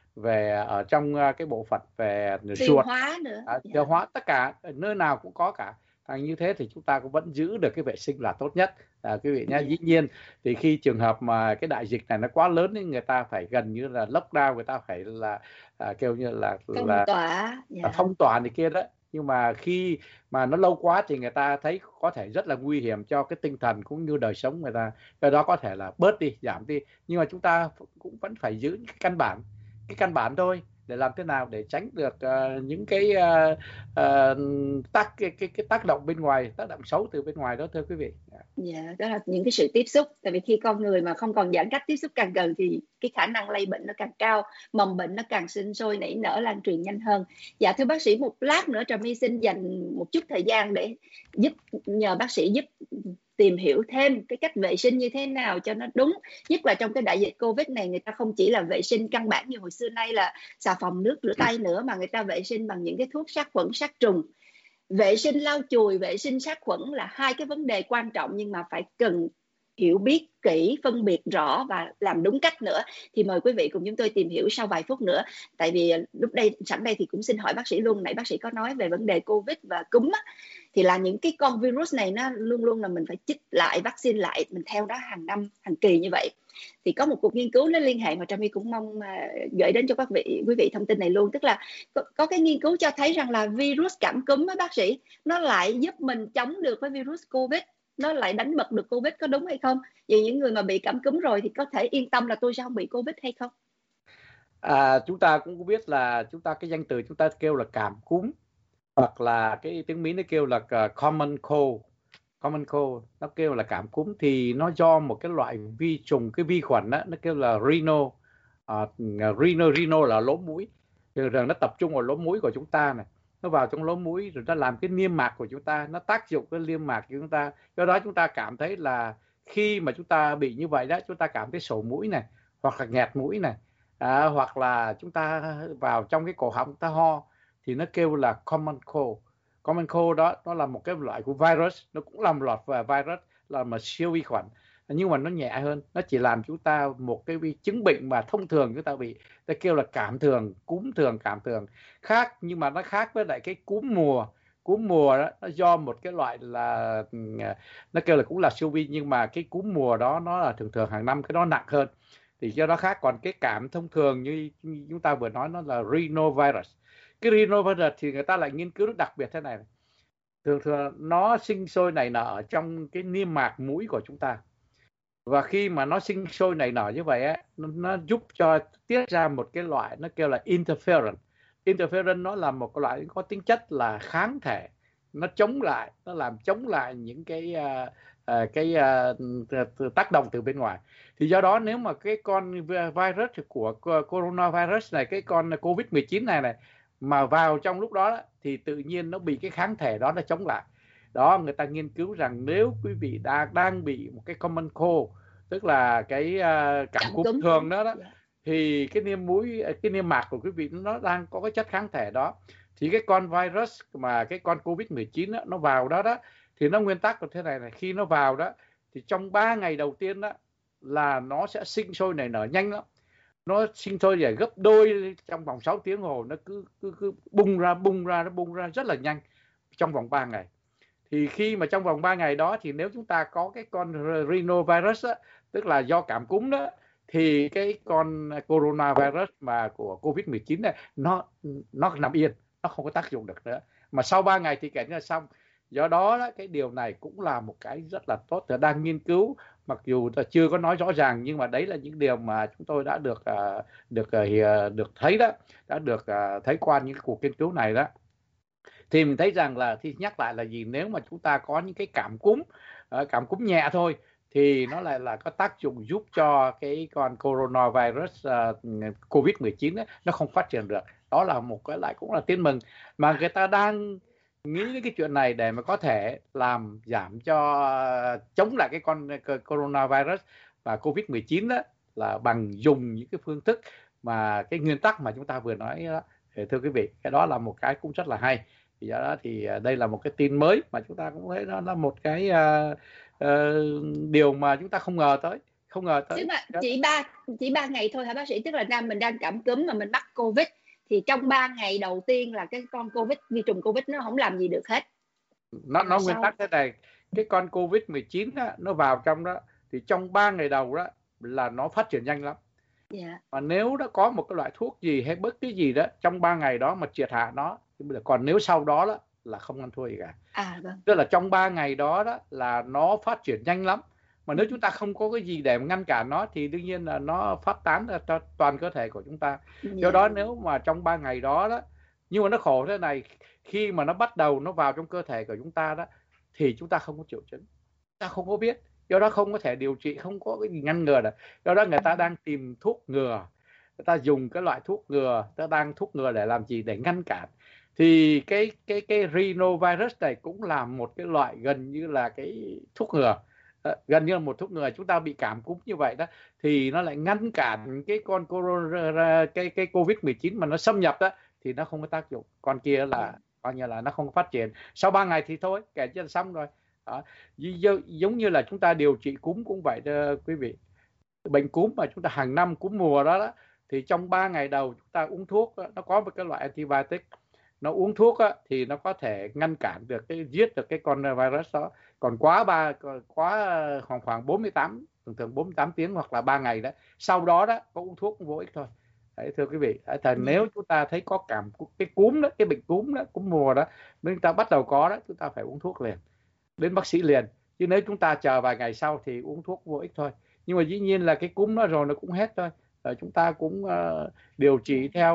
về ở trong cái bộ phận về
tiêu
ruột,
hóa nữa,
à, tiêu hóa, tất cả nơi nào cũng có cả. Thành như thế thì chúng ta cũng vẫn giữ được cái vệ sinh là tốt nhất, à, quý vị nhé.
yeah.
Dĩ nhiên thì khi trường hợp mà cái đại dịch này nó quá lớn thì người ta phải gần như là lockdown, người ta phải là à, kêu như là
Phong
là
tỏa, yeah.
phong tỏa này kia đó. Nhưng mà khi mà nó lâu quá thì người ta thấy có thể rất là nguy hiểm cho cái tinh thần cũng như đời sống người ta, cái đó có thể là bớt đi, giảm đi. Nhưng mà chúng ta cũng vẫn phải giữ cái căn bản, cái căn bản thôi, để làm thế nào để tránh được uh, những cái uh, uh, tác cái, cái cái tác động bên ngoài, tác động xấu từ bên ngoài đó, thưa quý vị.
Dạ, đó là những cái sự tiếp xúc. Tại vì khi con người mà không còn giãn cách, tiếp xúc càng gần thì cái khả năng lây bệnh nó càng cao, mầm bệnh nó càng sinh sôi nảy nở, lan truyền nhanh hơn. Dạ thưa bác sĩ, một lát nữa Trà My xin dành một chút thời gian để giúp nhờ bác sĩ giúp tìm hiểu thêm cái cách vệ sinh như thế nào cho nó đúng. Nhất là trong cái đại dịch Covid này, người ta không chỉ là vệ sinh căn bản như hồi xưa nay là xà phòng nước rửa tay nữa, mà người ta vệ sinh bằng những cái thuốc sát khuẩn, sát trùng. Vệ sinh lau chùi, vệ sinh sát khuẩn là hai cái vấn đề quan trọng, nhưng mà phải cần hiểu biết kỹ, phân biệt rõ và làm đúng cách nữa. Thì mời quý vị cùng chúng tôi tìm hiểu sau vài phút nữa. Tại vì lúc đây sẵn đây thì cũng xin hỏi bác sĩ luôn, nãy bác sĩ có nói về vấn đề Covid và cúm á, thì là những cái con virus này nó luôn luôn là mình phải chích lại, vaccine lại, mình theo đó hàng năm, hàng kỳ như vậy. Thì có một cuộc nghiên cứu nó liên hệ mà Trà My cũng mong uh, gửi đến cho các vị quý vị thông tin này luôn, tức là có, có cái nghiên cứu cho thấy rằng là virus cảm cúm á bác sĩ, nó lại giúp mình chống được với virus Covid, nó lại đánh bật được Covid, có đúng hay không? Vì những người mà bị cảm cúm rồi thì có thể yên tâm là tôi sẽ không bị Covid hay không?
À, chúng ta cũng biết là chúng ta cái danh từ chúng ta kêu là cảm cúm, hoặc là cái tiếng Mỹ nó kêu là uh, common cold. Common cold nó kêu là cảm cúm thì nó do một cái loại vi trùng, cái vi khuẩn đó, nó kêu là rhino. uh, rhino rhino là lỗ mũi, rồi nó tập trung vào lỗ mũi của chúng ta này, nó vào trong lỗ mũi rồi nó làm cái niêm mạc của chúng ta, nó tác dụng cái niêm mạc của chúng ta. Do đó chúng ta cảm thấy là khi mà chúng ta bị như vậy đó, chúng ta cảm thấy sổ mũi này, hoặc là nghẹt mũi này, à, hoặc là chúng ta vào trong cái cổ họng chúng ta ho, thì nó kêu là common cold. Common cold đó nó là một cái loại của virus, nó cũng là một loại virus, là một siêu vi khuẩn, nhưng mà nó nhẹ hơn, nó chỉ làm chúng ta một cái chứng bệnh mà thông thường chúng ta bị, ta kêu là cảm thường, cúm thường, cảm thường khác. Nhưng mà nó khác với lại cái cúm mùa. Cúm mùa đó nó do một cái loại là nó kêu là cũng là siêu vi, nhưng mà cái cúm mùa đó nó là thường thường hàng năm, cái đó nặng hơn, thì do đó khác. Còn cái cảm thông thường như chúng ta vừa nói, nó là rhinovirus. Cái rhinovirus thì người ta lại nghiên cứu rất đặc biệt thế này, thường thường nó sinh sôi nảy nở ở trong cái niêm mạc mũi của chúng ta, và khi mà nó sinh sôi nảy nở như vậy á, nó, nó giúp cho tiết ra một cái loại nó kêu là interferon. Interferon nó là một cái loại có tính chất là kháng thể, nó chống lại, nó làm chống lại những cái uh, uh, cái uh, tác động từ bên ngoài. Thì do đó nếu mà cái con virus của coronavirus này, cái con covid mười chín này này mà vào trong lúc đó, đó thì tự nhiên nó bị cái kháng thể đó nó chống lại. Đó, người ta nghiên cứu rằng nếu quý vị đang đang bị một cái common cold, tức là cái uh, cảm cúm thường đó đó, thì cái niêm mũi, cái niêm mạc của quý vị nó đang có cái chất kháng thể đó, thì cái con virus mà cái con covid mười chín đó, nó vào đó đó, thì nó nguyên tắc là thế này này, khi nó vào đó thì trong ba ngày đầu tiên đó là nó sẽ sinh sôi nảy nở nhanh lắm, nó sinh sôi để gấp đôi trong vòng sáu tiếng hồ, nó cứ, cứ, cứ bung ra bung ra nó bung ra rất là nhanh trong vòng ba ngày. Thì khi mà trong vòng ba ngày đó thì nếu chúng ta có cái con rhinovirus á, tức là do cảm cúm đó, thì cái con coronavirus mà của covid mười chín này nó nó nằm yên, nó không có tác dụng được nữa, mà sau ba ngày thì kể như là xong. Do đó, đó cái điều này cũng là một cái rất là tốt, tôi đang nghiên cứu, mặc dù chưa có nói rõ ràng, nhưng mà đấy là những điều mà chúng tôi đã được uh, được uh, được thấy đó, đã được uh, thấy qua những cuộc nghiên cứu này đó. Thì mình thấy rằng là, thì nhắc lại là gì, nếu mà chúng ta có những cái cảm cúm, cảm cúm nhẹ thôi, thì nó lại là có tác dụng giúp cho cái con coronavirus uh, covid mười chín ấy, nó không phát triển được. Đó là một cái lại cũng là tin mừng, mà người ta đang nghĩ đến cái chuyện này để mà có thể làm giảm cho uh, chống lại cái con coronavirus và covid mười chín đó, là bằng dùng những cái phương thức mà cái nguyên tắc mà chúng ta vừa nói đó. Thưa quý vị, cái đó là một cái cũng rất là hay. Thì do đó thì đây là một cái tin mới mà chúng ta cũng thấy nó là một cái uh, uh, điều mà chúng ta không ngờ tới. không ngờ
Tức
tới.
là chỉ ba chỉ ba ngày thôi hả bác sĩ? Tức là Nam mình đang cảm cúm mà mình mắc Covid thì trong ba ngày đầu tiên là cái con Covid, vi trùng Covid nó không làm gì được hết.
Nó nó nguyên tắc thế này, cái con Covid mười chín á, nó vào trong đó thì trong ba ngày đầu đó là nó phát triển nhanh lắm.
Yeah.
Và nếu đã có một cái loại thuốc gì hay bất cái gì đó trong ba ngày đó mà triệt hạ nó thì bây giờ, còn nếu sau đó, đó là không ăn thua gì cả.
À vâng.
Tức là trong ba ngày đó đó là nó phát triển nhanh lắm. Mà nếu chúng ta không có cái gì để ngăn cản nó thì đương nhiên là nó phát tán ra cho toàn cơ thể của chúng ta.
Yeah.
Do đó nếu mà trong ba ngày đó đó, nhưng mà nó khổ thế này, khi mà nó bắt đầu nó vào trong cơ thể của chúng ta đó thì chúng ta không có triệu chứng, ta không có biết, do đó không có thể điều trị, không có cái gì ngăn ngừa được. Do đó người ta đang tìm thuốc ngừa, người ta dùng cái loại thuốc ngừa, người ta đang thuốc ngừa để làm gì? Để ngăn cản. Thì cái cái cái rhinovirus này cũng là một cái loại gần như là cái thuốc ngừa, gần như là một thuốc ngừa. Chúng ta bị cảm cúm như vậy đó thì nó lại ngăn cản cái con corona, cái cái Covid mười chín mà nó xâm nhập đó thì nó không có tác dụng. Con kia là coi như là nó không phát triển. Sau ba ngày thì thôi, kể chân xong rồi. Đó. Giống như là chúng ta điều trị cúm cũng vậy đó, quý vị. Bệnh cúm mà chúng ta hàng năm cúm mùa đó, đó thì trong ba ngày đầu chúng ta uống thuốc đó, nó có một cái loại antibiotic, nó uống thuốc đó, thì nó có thể ngăn cản được cái giết được cái con virus đó. Còn quá ba quá khoảng khoảng bốn mươi tám, thường thường bốn mươi tám tiếng hoặc là ba ngày đó, sau đó đó có uống thuốc cũng vô ích thôi. Đấy, thưa quý vị, thì nếu chúng ta thấy có cảm cái cúm đó, cái bệnh cúm đó, cúm mùa đó, nếu chúng ta bắt đầu có đó, chúng ta phải uống thuốc liền, đến bác sĩ liền. Chứ nếu chúng ta chờ vài ngày sau thì uống thuốc vô ích thôi. Nhưng mà dĩ nhiên là cái cúm nó rồi nó cũng hết thôi. Rồi chúng ta cũng uh, điều trị theo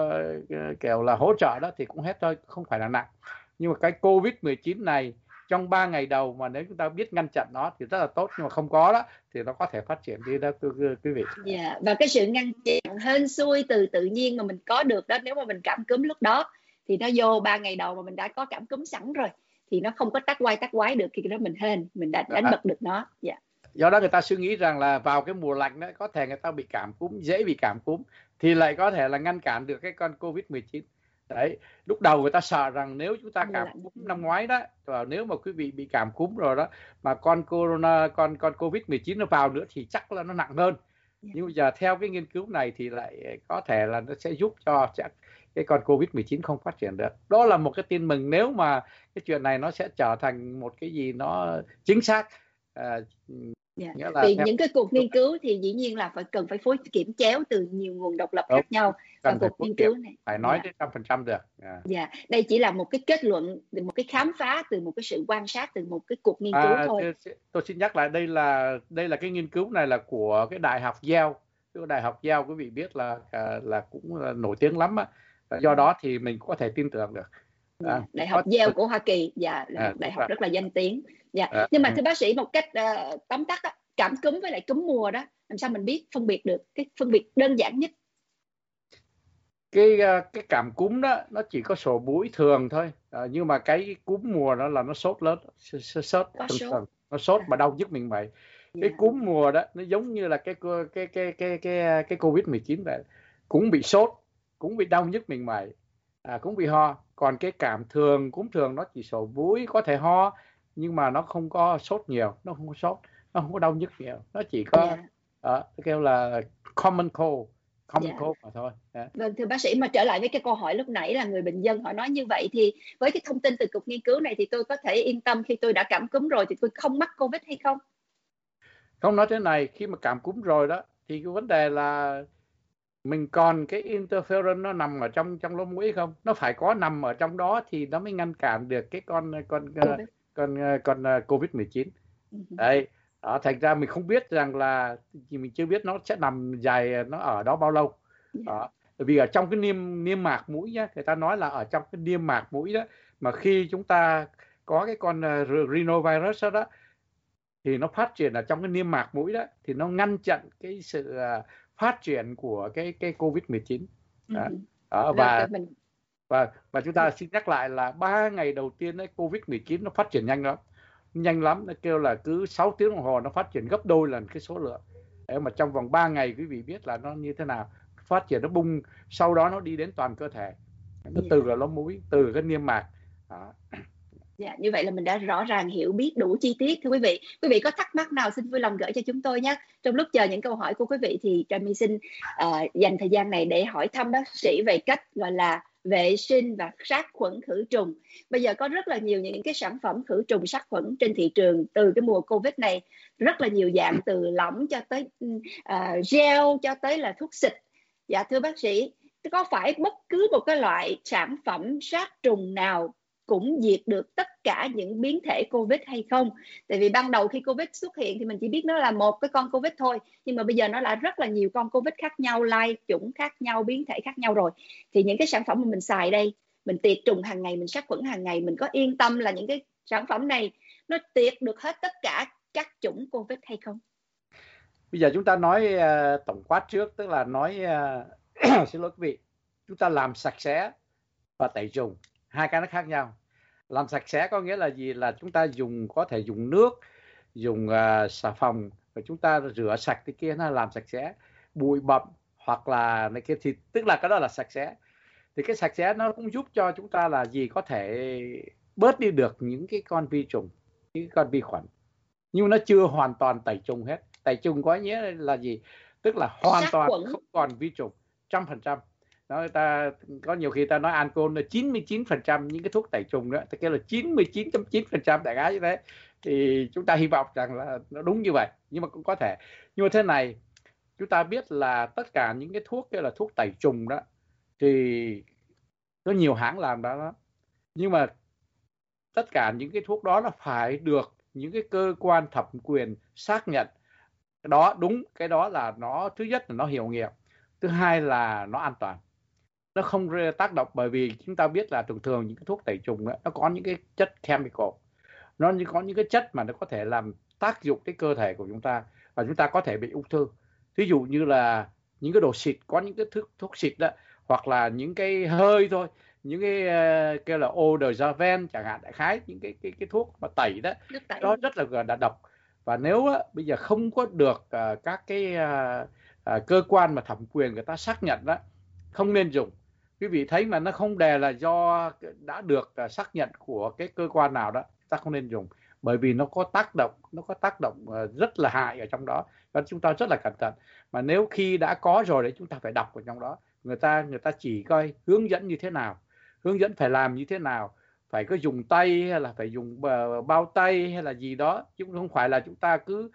uh, kiểu là hỗ trợ đó thì cũng hết thôi, không phải là nặng. Nhưng mà cái Covid mười chín này trong ba ngày đầu mà nếu chúng ta biết ngăn chặn nó thì rất là tốt, nhưng mà không có đó thì nó có thể phát triển đi đó quý vị.
Dạ, yeah. Và cái sự ngăn chặn hên xui từ tự nhiên mà mình có được đó, nếu mà mình cảm cúm lúc đó thì nó vô ba ngày đầu mà mình đã có cảm cúm sẵn rồi thì nó không có tắc quay tắc quái được, khi đó mình hên, mình đã đánh bật được nó. Dạ. Yeah.
Do đó người ta suy nghĩ rằng là vào cái mùa lạnh đó có thể người ta bị cảm cúm, dễ bị cảm cúm thì lại có thể là ngăn cản được cái con Covid mười chín. Đấy, lúc đầu người ta sợ rằng nếu chúng ta cảm cúm năm ngoái đó, và nếu mà quý vị bị cảm cúm rồi đó mà con corona, con con Covid mười chín nó vào nữa thì chắc là nó nặng hơn. Nhưng bây giờ theo cái nghiên cứu này thì lại có thể là nó sẽ giúp cho chắc cái con Covid mười chín không phát triển được. Đó là một cái tin mừng nếu mà cái chuyện này nó sẽ trở thành một cái gì nó chính xác. À,
Yeah. Vì
theo...
những cái cuộc nghiên cứu thì dĩ nhiên là phải cần phải phối kiểm chéo từ nhiều nguồn độc lập khác nhau, và cuộc nghiên cứu này
phải nói đến trăm phần trăm được.
Yeah. Yeah. Đây chỉ là một cái kết luận, một cái khám phá từ một cái sự quan sát, từ một cái cuộc nghiên cứu à, thôi.
Tôi, tôi xin nhắc lại, đây là đây là cái nghiên cứu này là của cái đại học Yale. Cái đại học Yale quý vị biết là là cũng là nổi tiếng lắm á. Do đó thì mình có thể tin tưởng được.
À, đại học Yale của Hoa Kỳ, dạ, là một đại học rất là danh tiếng. Dạ. À, nhưng mà thưa bác sĩ, một cách uh, tóm tắt á, cảm cúm với lại cúm mùa đó, làm sao mình biết phân biệt được, cái phân biệt đơn giản nhất?
Cái cái cảm cúm đó nó chỉ có sổ mũi thường thôi, à, nhưng mà cái cúm mùa đó là nó sốt lớn, sốt, sốt. nó sốt mà đau nhức mình mẩy. Cái cúm mùa đó nó giống như là cái cái cái cái cái cái Covid mười chín vậy, cũng bị sốt, cũng bị đau nhức mình mẩy, à, cũng bị ho. Còn cái cảm thường, cúm thường nó chỉ sổ mũi, có thể ho nhưng mà nó không có sốt nhiều, nó không có sốt, nó không có đau nhức nhiều, nó chỉ có yeah. uh, kêu là common cold, common yeah. cold mà thôi. Yeah.
Vâng, thưa bác sĩ, mà trở lại với cái câu hỏi lúc nãy là người bệnh dân họ nói như vậy, thì với cái thông tin từ cuộc nghiên cứu này thì tôi có thể yên tâm khi tôi đã cảm cúm rồi thì tôi không mắc Covid hay không?
Không, nói thế này, khi mà cảm cúm rồi đó thì cái vấn đề là mình còn cái interferon nó nằm ở trong trong lỗ mũi không? Nó phải có nằm ở trong đó thì nó mới ngăn cản được cái con con con con, con Covid mười chín. Đấy, đó, thành ra mình không biết rằng là mình chưa biết nó sẽ nằm dài, nó ở đó bao lâu. Đó. Bởi vì ở trong cái niêm niêm mạc mũi nhá, người ta nói là ở trong cái niêm mạc mũi đó, mà khi chúng ta có cái con rhinovirus đó, đó thì nó phát triển ở trong cái niêm mạc mũi đó, thì nó ngăn chặn cái sự phát triển của cái cái Covid mười chín. Đó. Đó, và và và chúng ta xin nhắc lại là ba ngày đầu tiên đấy, Covid mười chín nó phát triển nhanh lắm, nhanh lắm, nó kêu là cứ sáu tiếng đồng hồ nó phát triển gấp đôi lần cái số lượng. Đấy, mà trong vòng ba ngày quý vị biết là nó như thế nào, phát triển nó bung, sau đó nó đi đến toàn cơ thể, nó từ ở lỗ mũi, từ cái niêm mạc. Đó.
Dạ, như vậy là mình đã rõ ràng hiểu biết đủ chi tiết. Thưa quý vị, quý vị có thắc mắc nào xin vui lòng gửi cho chúng tôi nhé. Trong lúc chờ những câu hỏi của quý vị thì Trà My xin uh, dành thời gian này để hỏi thăm bác sĩ về cách gọi là vệ sinh và sát khuẩn khử trùng. Bây giờ có rất là nhiều những cái sản phẩm khử trùng sát khuẩn trên thị trường từ cái mùa Covid này, rất là nhiều dạng, từ lỏng cho tới uh, gel cho tới là thuốc xịt. Dạ thưa bác sĩ, có phải bất cứ một cái loại sản phẩm sát trùng nào cũng diệt được tất cả những biến thể Covid hay không? Tại vì ban đầu khi Covid xuất hiện thì mình chỉ biết nó là một cái con Covid thôi, nhưng mà bây giờ nó là rất là nhiều con Covid khác nhau, lai chủng khác nhau, biến thể khác nhau rồi. Thì những cái sản phẩm mà mình xài đây, mình tiệt trùng hàng ngày, mình sát khuẩn hàng ngày, mình có yên tâm là những cái sản phẩm này nó tiệt được hết tất cả các chủng Covid hay không?
Bây giờ chúng ta nói uh, tổng quát trước, tức là nói uh, xin lỗi quý vị, chúng ta làm sạch sẽ và tẩy trùng, hai cái nó khác nhau. Làm sạch sẽ có nghĩa là gì? Là chúng ta dùng, có thể dùng nước, dùng uh, xà phòng, và chúng ta rửa sạch cái kia, nó làm sạch sẽ. Bụi bặm hoặc là này kia thì tức là cái đó là sạch sẽ. Thì cái sạch sẽ nó cũng giúp cho chúng ta là gì? Có thể bớt đi được những cái con vi trùng, những con vi khuẩn. Nhưng nó chưa hoàn toàn tẩy trùng hết. Tẩy trùng có nghĩa là gì? Tức là hoàn toàn không còn vi trùng, trăm phần trăm. Đó, ta có nhiều khi ta nói ancol là chín mươi chín phần trăm những cái thuốc tẩy trùng đó, ta kêu là chín mươi chín phẩy chín phần trăm đại khái như thế. Thì chúng ta hy vọng rằng là nó đúng như vậy, nhưng mà cũng có thể. Nhưng mà thế này, chúng ta biết là tất cả những cái thuốc kia là thuốc tẩy trùng đó, thì có nhiều hãng làm đó, đó. Nhưng mà tất cả những cái thuốc đó là phải được những cái cơ quan thẩm quyền xác nhận. Cái đó đúng, cái đó là nó, thứ nhất là nó hiệu nghiệm, thứ hai là nó an toàn, nó không tác động. Bởi vì chúng ta biết là thường thường những cái thuốc tẩy trùng đó, nó có những cái chất chemical, nó có những cái chất mà nó có thể làm tác dụng cái cơ thể của chúng ta, và chúng ta có thể bị ung thư. Ví dụ như là những cái đồ xịt, có những cái thuốc, thuốc xịt đó, hoặc là những cái hơi thôi, những cái uh, kêu là eau de javel chẳng hạn, đại khái những cái cái cái thuốc mà tẩy đó, đó rất là là độc. Và nếu uh, bây giờ không có được uh, các cái uh, uh, cơ quan mà thẩm quyền người ta xác nhận đó, không nên dùng. Quý vị thấy mà nó không đề là do đã được uh, xác nhận của cái cơ quan nào đó, ta không nên dùng, bởi vì nó có tác động, nó có tác động uh, rất là hại ở trong đó, và chúng ta rất là cẩn thận. Mà nếu khi đã có rồi đấy, chúng ta phải đọc ở trong đó, người ta người ta chỉ coi hướng dẫn như thế nào, hướng dẫn phải làm như thế nào, phải có dùng tay hay là phải dùng uh, bao tay hay là gì đó, chứ không phải là chúng ta cứ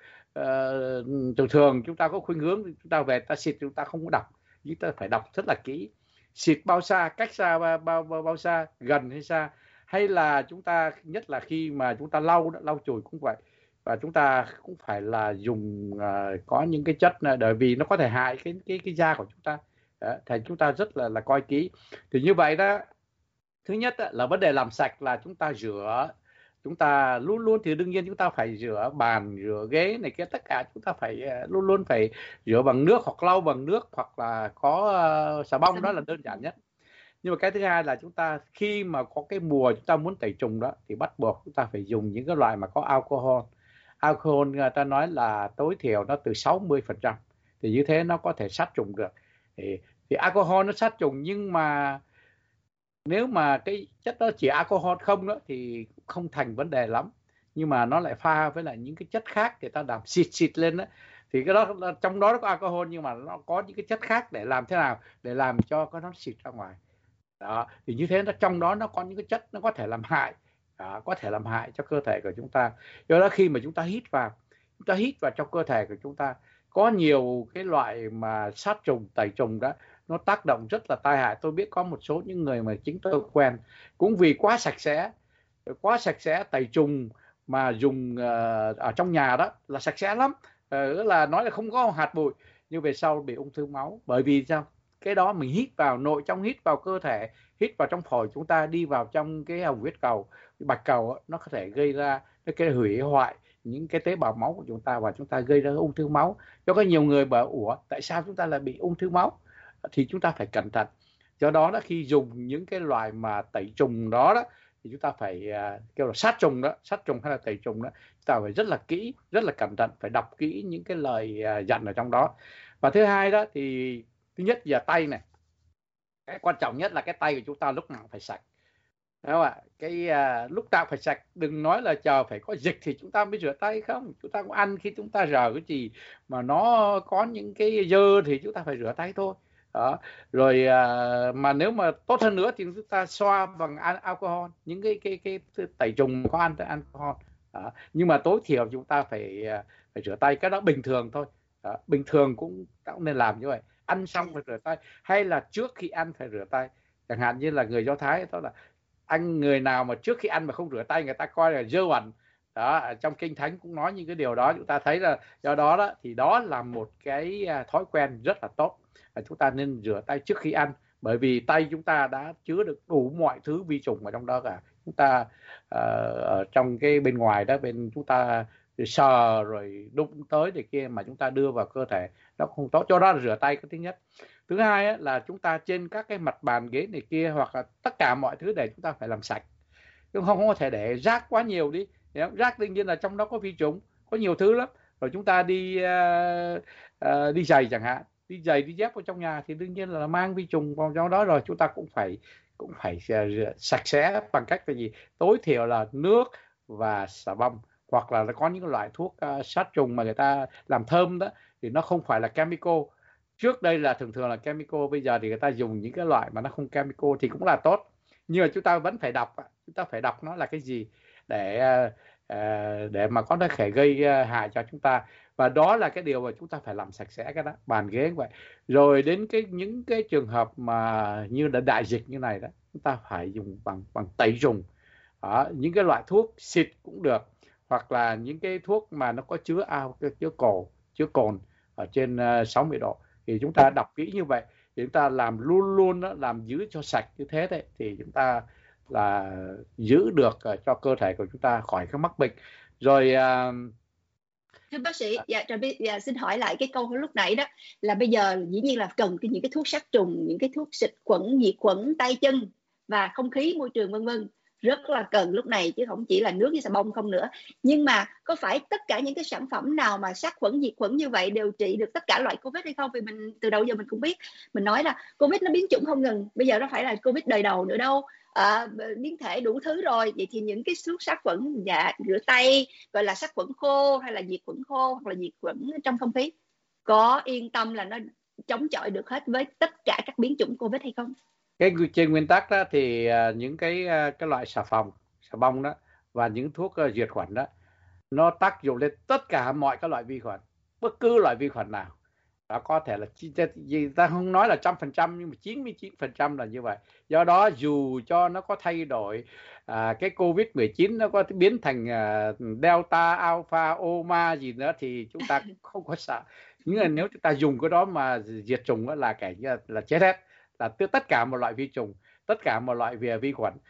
uh, thường thường chúng ta có khuynh hướng chúng ta về ta xịt, chúng ta không có đọc, chúng ta phải đọc rất là kỹ. Xịt bao xa, cách xa bao, bao, bao, bao xa, gần hay xa, hay là chúng ta, nhất là khi mà chúng ta lau lau chùi cũng vậy, và chúng ta cũng phải là dùng uh, có những cái chất, bởi vì nó có thể hại cái cái cái da của chúng ta. Đó, thì chúng ta rất là là coi kỹ. Thì như vậy đó, thứ nhất đó, là vấn đề làm sạch là chúng ta rửa, chúng ta luôn luôn thì đương nhiên chúng ta phải rửa bàn, rửa ghế này kia, tất cả chúng ta phải uh, luôn luôn phải rửa bằng nước hoặc lau bằng nước, hoặc là có uh, xà bông, đó là đơn giản nhất. Nhưng mà cái thứ hai là chúng ta khi mà có cái mùa chúng ta muốn tẩy trùng đó, thì bắt buộc chúng ta phải dùng những cái loại mà có alcohol. Alcohol người ta nói là tối thiểu nó từ sáu mươi phần trăm, thì như thế nó có thể sát trùng được. Thì, thì alcohol nó sát trùng, nhưng mà nếu mà cái chất đó chỉ alcohol không đó thì không thành vấn đề lắm. Nhưng mà nó lại pha với lại những cái chất khác, người ta làm xịt xịt lên đó, thì cái đó trong đó nó có alcohol, nhưng mà nó có những cái chất khác để làm thế nào để làm cho cái nó xịt ra ngoài. Đó, thì như thế nó trong đó nó có những cái chất nó có thể làm hại, đó, có thể làm hại cho cơ thể của chúng ta. Do đó khi mà chúng ta hít vào, chúng ta hít vào trong cơ thể của chúng ta, có nhiều cái loại mà sát trùng, tẩy trùng đó, nó tác động rất là tai hại. Tôi biết có một số những người mà chính tôi quen, cũng vì quá sạch sẽ, quá sạch sẽ tẩy trùng mà dùng uh, ở trong nhà đó là sạch sẽ lắm, uh, là nói là không có hạt bụi, nhưng về sau bị ung thư máu. Bởi vì sao? Cái đó mình hít vào nội trong, hít vào cơ thể, hít vào trong phổi chúng ta, đi vào trong cái hồng huyết cầu, cái bạch cầu, nó có thể gây ra cái hủy hoại những cái tế bào máu của chúng ta, và chúng ta gây ra ung thư máu. Cho có nhiều người bảo ủa tại sao chúng ta lại bị ung thư máu, thì chúng ta phải cẩn thận. Do đó đó, khi dùng những cái loại mà tẩy trùng đó đó, thì chúng ta phải uh, kêu là sát trùng đó, sát trùng hay là tẩy trùng đó, chúng ta phải rất là kỹ, rất là cẩn thận, phải đọc kỹ những cái lời uh, dặn ở trong đó. Và thứ hai đó thì thứ nhất là tay này, cái quan trọng nhất là cái tay của chúng ta lúc nào phải sạch. Đúng không ạ? Cái à, lúc nào phải sạch, đừng nói là chờ phải có dịch thì chúng ta mới rửa tay, không, chúng ta cũng ăn khi chúng ta rờ cái gì mà nó có những cái dơ thì chúng ta phải rửa tay thôi. Đó. Rồi à, mà nếu mà tốt hơn nữa thì chúng ta xoa bằng al- alcohol, những cái cái cái, cái tẩy trùng có ăn alcohol. Đó. Nhưng mà tối thiểu chúng ta phải à, phải rửa tay, cái đó bình thường thôi. Đó. Bình thường cũng ta cũng nên làm như vậy, ăn xong phải rửa tay, hay là trước khi ăn phải rửa tay. Chẳng hạn như là người Do Thái đó là anh người nào mà trước khi ăn mà không rửa tay người ta coi là dơ bẩn. Đó, trong kinh thánh cũng nói những cái điều đó, chúng ta thấy là do đó đó thì đó là một cái thói quen rất là tốt, chúng ta nên rửa tay trước khi ăn, bởi vì tay chúng ta đã chứa được đủ mọi thứ vi trùng ở trong đó cả. Chúng ta uh, ở trong cái bên ngoài đó, bên chúng ta sờ rồi đụng tới để kia mà chúng ta đưa vào cơ thể, nó không tốt, cho đó là rửa tay cái thứ nhất. Thứ hai á, là chúng ta trên các cái mặt bàn ghế này kia hoặc là tất cả mọi thứ để chúng ta phải làm sạch, chứ không, không có thể để rác quá nhiều đi. Rác đương nhiên là trong đó có vi trùng, có nhiều thứ lắm. Rồi chúng ta đi uh, uh, đi giày chẳng hạn, đi giày đi dép vào trong nhà thì đương nhiên là mang vi trùng vào trong đó, rồi chúng ta cũng phải cũng phải uh, sạch sẽ bằng cách là gì, tối thiểu là nước và xà bông, hoặc là có những loại thuốc uh, sát trùng mà người ta làm thơm đó thì nó không phải là chemical. Trước đây là thường thường là chemical, bây giờ thì người ta dùng những cái loại mà nó không chemical thì cũng là tốt, nhưng mà chúng ta vẫn phải đọc, chúng ta phải đọc nó là cái gì để để mà có thể gây hại cho chúng ta, và đó là cái điều mà chúng ta phải làm sạch sẽ cái đó, bàn ghế vậy. Rồi đến cái những cái trường hợp mà như là đại dịch như này đó, chúng ta phải dùng bằng bằng tẩy trùng. Đó, những cái loại thuốc xịt cũng được, hoặc là những cái thuốc mà nó có chứa ao chứa cồn chứa cồn ở trên sáu mươi độ, thì chúng ta đọc kỹ như vậy thì chúng ta làm luôn luôn đó, làm giữ cho sạch như thế đấy, thì chúng ta là giữ được cho cơ thể của chúng ta khỏi các mắc bệnh. Rồi uh,
thưa bác sĩ, dạ, rồi, dạ, xin hỏi lại cái câu lúc nãy đó, là bây giờ dĩ nhiên là cần cái những cái thuốc sát trùng, những cái thuốc xịt khuẩn, diệt khuẩn tay chân và không khí môi trường vân vân, rất là cần lúc này, chứ không chỉ là nước với xà bông không nữa. Nhưng mà có phải tất cả những cái sản phẩm nào mà sát khuẩn diệt khuẩn như vậy đều trị được tất cả loại Covid hay không? Vì mình từ đầu giờ mình cũng biết, mình nói là Covid nó biến chủng không ngừng, bây giờ nó phải là Covid đời đầu nữa đâu. À, biến thể đủ thứ rồi, vậy thì những cái thuốc sát khuẩn, dạ, rửa tay gọi là sát khuẩn khô hay là diệt khuẩn khô hoặc là diệt khuẩn trong không khí, có yên tâm là nó chống chọi được hết với tất cả các biến chủng Covid hay không?
Cái trên nguyên tắc đó thì những cái cái loại xà phòng, xà bông đó và những thuốc diệt khuẩn đó, nó tác dụng lên tất cả mọi các loại vi khuẩn, bất cứ loại vi khuẩn nào. Đó, có thể là ta không nói là trăm phần trăm nhưng mà chín mươi chín phần trăm là như vậy. Do đó dù cho nó có thay đổi, à, cái Covid mười chín nó có biến thành à, Delta, Alpha, Oma gì nữa thì chúng ta không có sợ. Nhưng mà nếu chúng ta dùng cái đó mà diệt trùng là kể như là chết hết, là tất cả một loại vi trùng, tất cả một loại vi, vi khuẩn.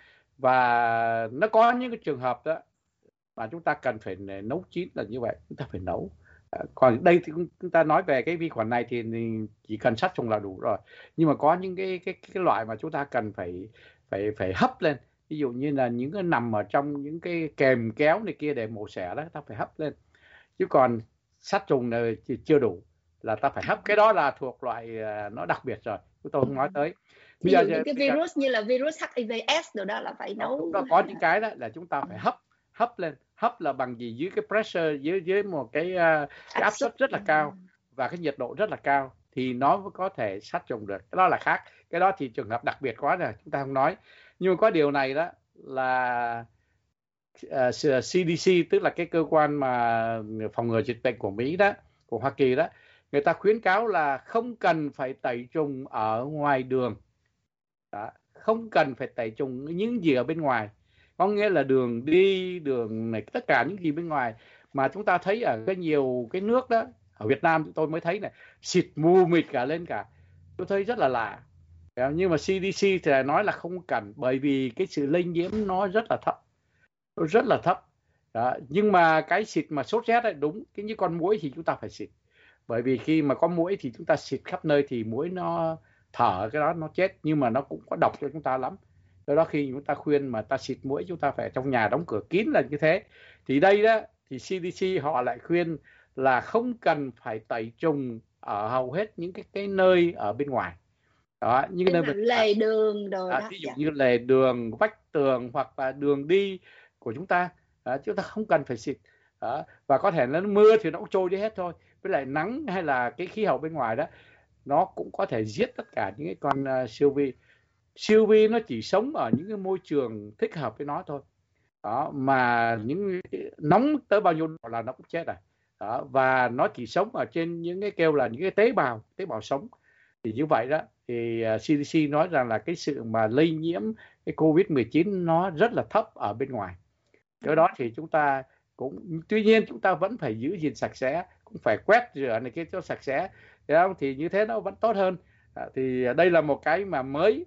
Và nó có những cái trường hợp đó mà chúng ta cần phải nấu chín là như vậy, chúng ta phải nấu. Còn đây thì chúng ta nói về cái vi khuẩn này thì chỉ cần sát trùng là đủ rồi, nhưng mà có những cái cái cái loại mà chúng ta cần phải phải phải hấp lên, ví dụ như là những cái nằm ở trong những cái kềm kéo này kia để mổ xẻ đó, ta phải hấp lên. Chứ còn sát trùng này thì chưa đủ, là ta phải hấp, cái đó là thuộc loại nó đặc biệt rồi, chúng tôi không nói tới.
Ví dụ những cái virus như là virus H I V S rồi đó là phải nấu.
Đó, có những cái đó là chúng ta phải hấp hấp lên. Hấp là bằng gì? Dưới cái pressure, dưới dưới một cái, uh, cái áp suất rất là cao và cái nhiệt độ rất là cao thì nó mới có thể sát trùng được. Cái đó là khác, cái đó thì trường hợp đặc biệt quá rồi chúng ta không nói. Nhưng mà có điều này đó là uh, xê đê xê, tức là cái cơ quan mà phòng ngừa dịch bệnh của Mỹ đó, của Hoa Kỳ đó, người ta khuyến cáo là không cần phải tẩy trùng ở ngoài đường đó, không cần phải tẩy trùng những gì ở bên ngoài, có nghĩa là đường đi, đường này, tất cả những gì bên ngoài mà chúng ta thấy ở cái nhiều cái nước đó. Ở Việt Nam tôi mới thấy này, xịt mù mịt cả lên cả, tôi thấy rất là lạ. Nhưng mà xê đê xê thì nói là không cần, bởi vì cái sự lây nhiễm nó rất là thấp, nó rất là thấp đó. Nhưng mà cái xịt mà sốt rét ấy, đúng, cái như con muỗi thì chúng ta phải xịt, bởi vì khi mà có muỗi thì chúng ta xịt khắp nơi thì muỗi nó thở cái đó nó chết, nhưng mà nó cũng có độc cho chúng ta lắm. Do đó khi chúng ta khuyên mà ta xịt muỗi, chúng ta phải trong nhà đóng cửa kín là như thế. Thì đây đó thì xê đê xê họ lại khuyên là không cần phải tẩy trùng ở hầu hết những cái, cái nơi ở bên ngoài. Đó, những cái
Tức
nơi
là
mình
lề đường rồi
à,
đó.
ví dụ
Dạ.
như lề đường, vách tường hoặc là đường đi của chúng ta, à, chúng ta không cần phải xịt. Đó. Và có thể nó mưa thì nó cũng trôi đi hết thôi. Với lại nắng hay là cái khí hậu bên ngoài đó, nó cũng có thể giết tất cả những cái con uh, siêu vi. Siêu vi nó chỉ sống ở những cái môi trường thích hợp với nó thôi. Đó, mà những nóng tới bao nhiêu độ là nó cũng chết rồi. Đó, và nó chỉ sống ở trên những cái kêu là những cái tế bào, tế bào sống. Thì như vậy đó, thì xê đê xê nói rằng là cái sự mà lây nhiễm cái covid mười chín nó rất là thấp ở bên ngoài. Cái đó thì chúng ta cũng, tuy nhiên chúng ta vẫn phải giữ gìn sạch sẽ, cũng phải quét rửa này kia cho sạch sẽ, thì như thế nó vẫn tốt hơn. À, thì đây là một cái mà mới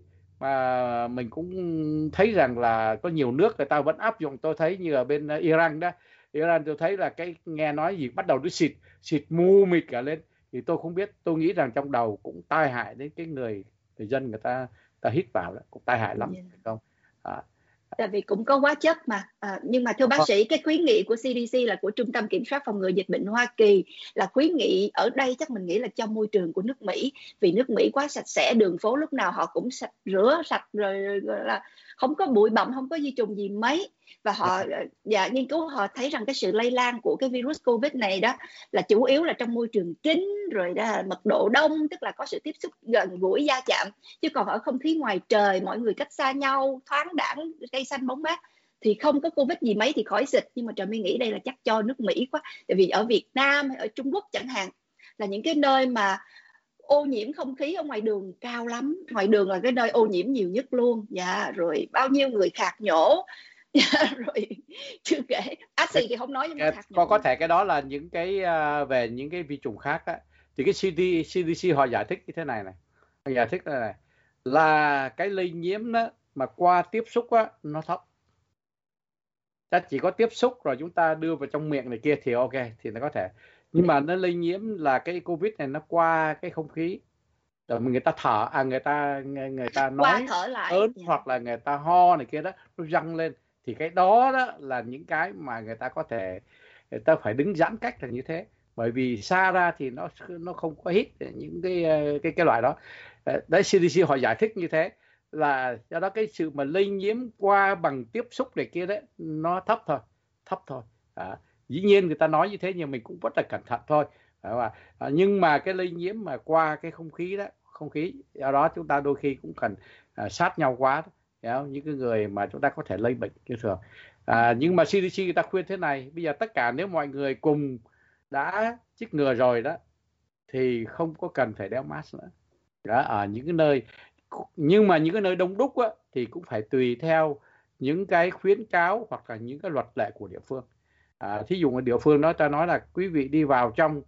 mà mình cũng thấy rằng là có nhiều nước người ta vẫn áp dụng. Tôi thấy như ở bên Iran đó, Iran tôi thấy là cái nghe nói gì bắt đầu nó xịt xịt mù mịt cả lên, thì tôi không biết, tôi nghĩ rằng trong đầu cũng tai hại đến cái người người dân người ta ta hít vào đó, cũng tai hại lắm, phải không? À,
Tại vì cũng có hóa chất mà. À, nhưng mà thưa bác sĩ, cái khuyến nghị của xê đê xê là của Trung tâm Kiểm soát Phòng ngừa Dịch bệnh Hoa Kỳ, là khuyến nghị ở đây chắc mình nghĩ là trong môi trường của nước Mỹ, vì nước Mỹ quá sạch sẽ, đường phố lúc nào họ cũng sạch, rửa sạch rồi, rồi là không có bụi bặm, không có vi trùng gì mấy. Và họ dạ, nghiên cứu họ thấy rằng cái sự lây lan của cái virus Covid này đó là chủ yếu là trong môi trường kín, rồi đó là mật độ đông, tức là có sự tiếp xúc gần gũi da chạm, chứ còn ở không khí ngoài trời mọi người cách xa nhau, thoáng đãng, cây xanh bóng mát thì không có Covid gì mấy thì khỏi xịt. Nhưng mà Trà My nghĩ đây là chắc cho nước Mỹ quá, tại vì ở Việt Nam hay ở Trung Quốc chẳng hạn, là những cái nơi mà ô nhiễm không khí ở ngoài đường cao lắm. Ngoài đường là cái nơi ô nhiễm nhiều nhất luôn. Dạ, rồi bao nhiêu người khạc nhổ. Dạ, rồi chưa kể axi thì không nói, nhưng mà khạc nhổ
có có thể cái đó là những cái uh, về những cái vi trùng khác đó. Thì cái xê đê xê họ giải thích như thế này này, họ giải thích này, này là cái lây nhiễm đó mà qua tiếp xúc á nó thấp. Ta chỉ có tiếp xúc rồi chúng ta đưa vào trong miệng này kia thì ok, thì nó có thể. Nhưng mà nó lây nhiễm là cái Covid này nó qua cái không khí, rồi người ta thở, à người ta người, người ta
qua
nói
thở lại.
ớn
Dạ.
hoặc là người ta ho này kia đó, nó răng lên, thì cái đó đó là những cái mà người ta có thể, người ta phải đứng giãn cách là như thế. Bởi vì xa ra thì nó nó không có hít những cái cái cái loại đó. Đấy, xê đê xê họ giải thích như thế, là do đó cái sự mà lây nhiễm qua bằng tiếp xúc này kia đấy nó thấp thôi, thấp thôi. À, dĩ nhiên người ta nói như thế nhưng mình cũng rất là cẩn thận thôi. À, nhưng mà cái lây nhiễm mà qua cái không khí đó, không khí, do đó chúng ta đôi khi cũng cần à, sát nhau quá đó, những cái người mà chúng ta có thể lây bệnh như thường. À, nhưng mà xê đê xê người ta khuyên thế này, bây giờ tất cả nếu mọi người cùng đã chích ngừa rồi đó thì không có cần phải đeo mask nữa đó, ở những cái nơi. Nhưng mà những cái nơi đông đúc á, thì cũng phải tùy theo những cái khuyến cáo hoặc là những cái luật lệ của địa phương. À, thí dụ ở địa phương đó ta nói là quý vị đi vào trong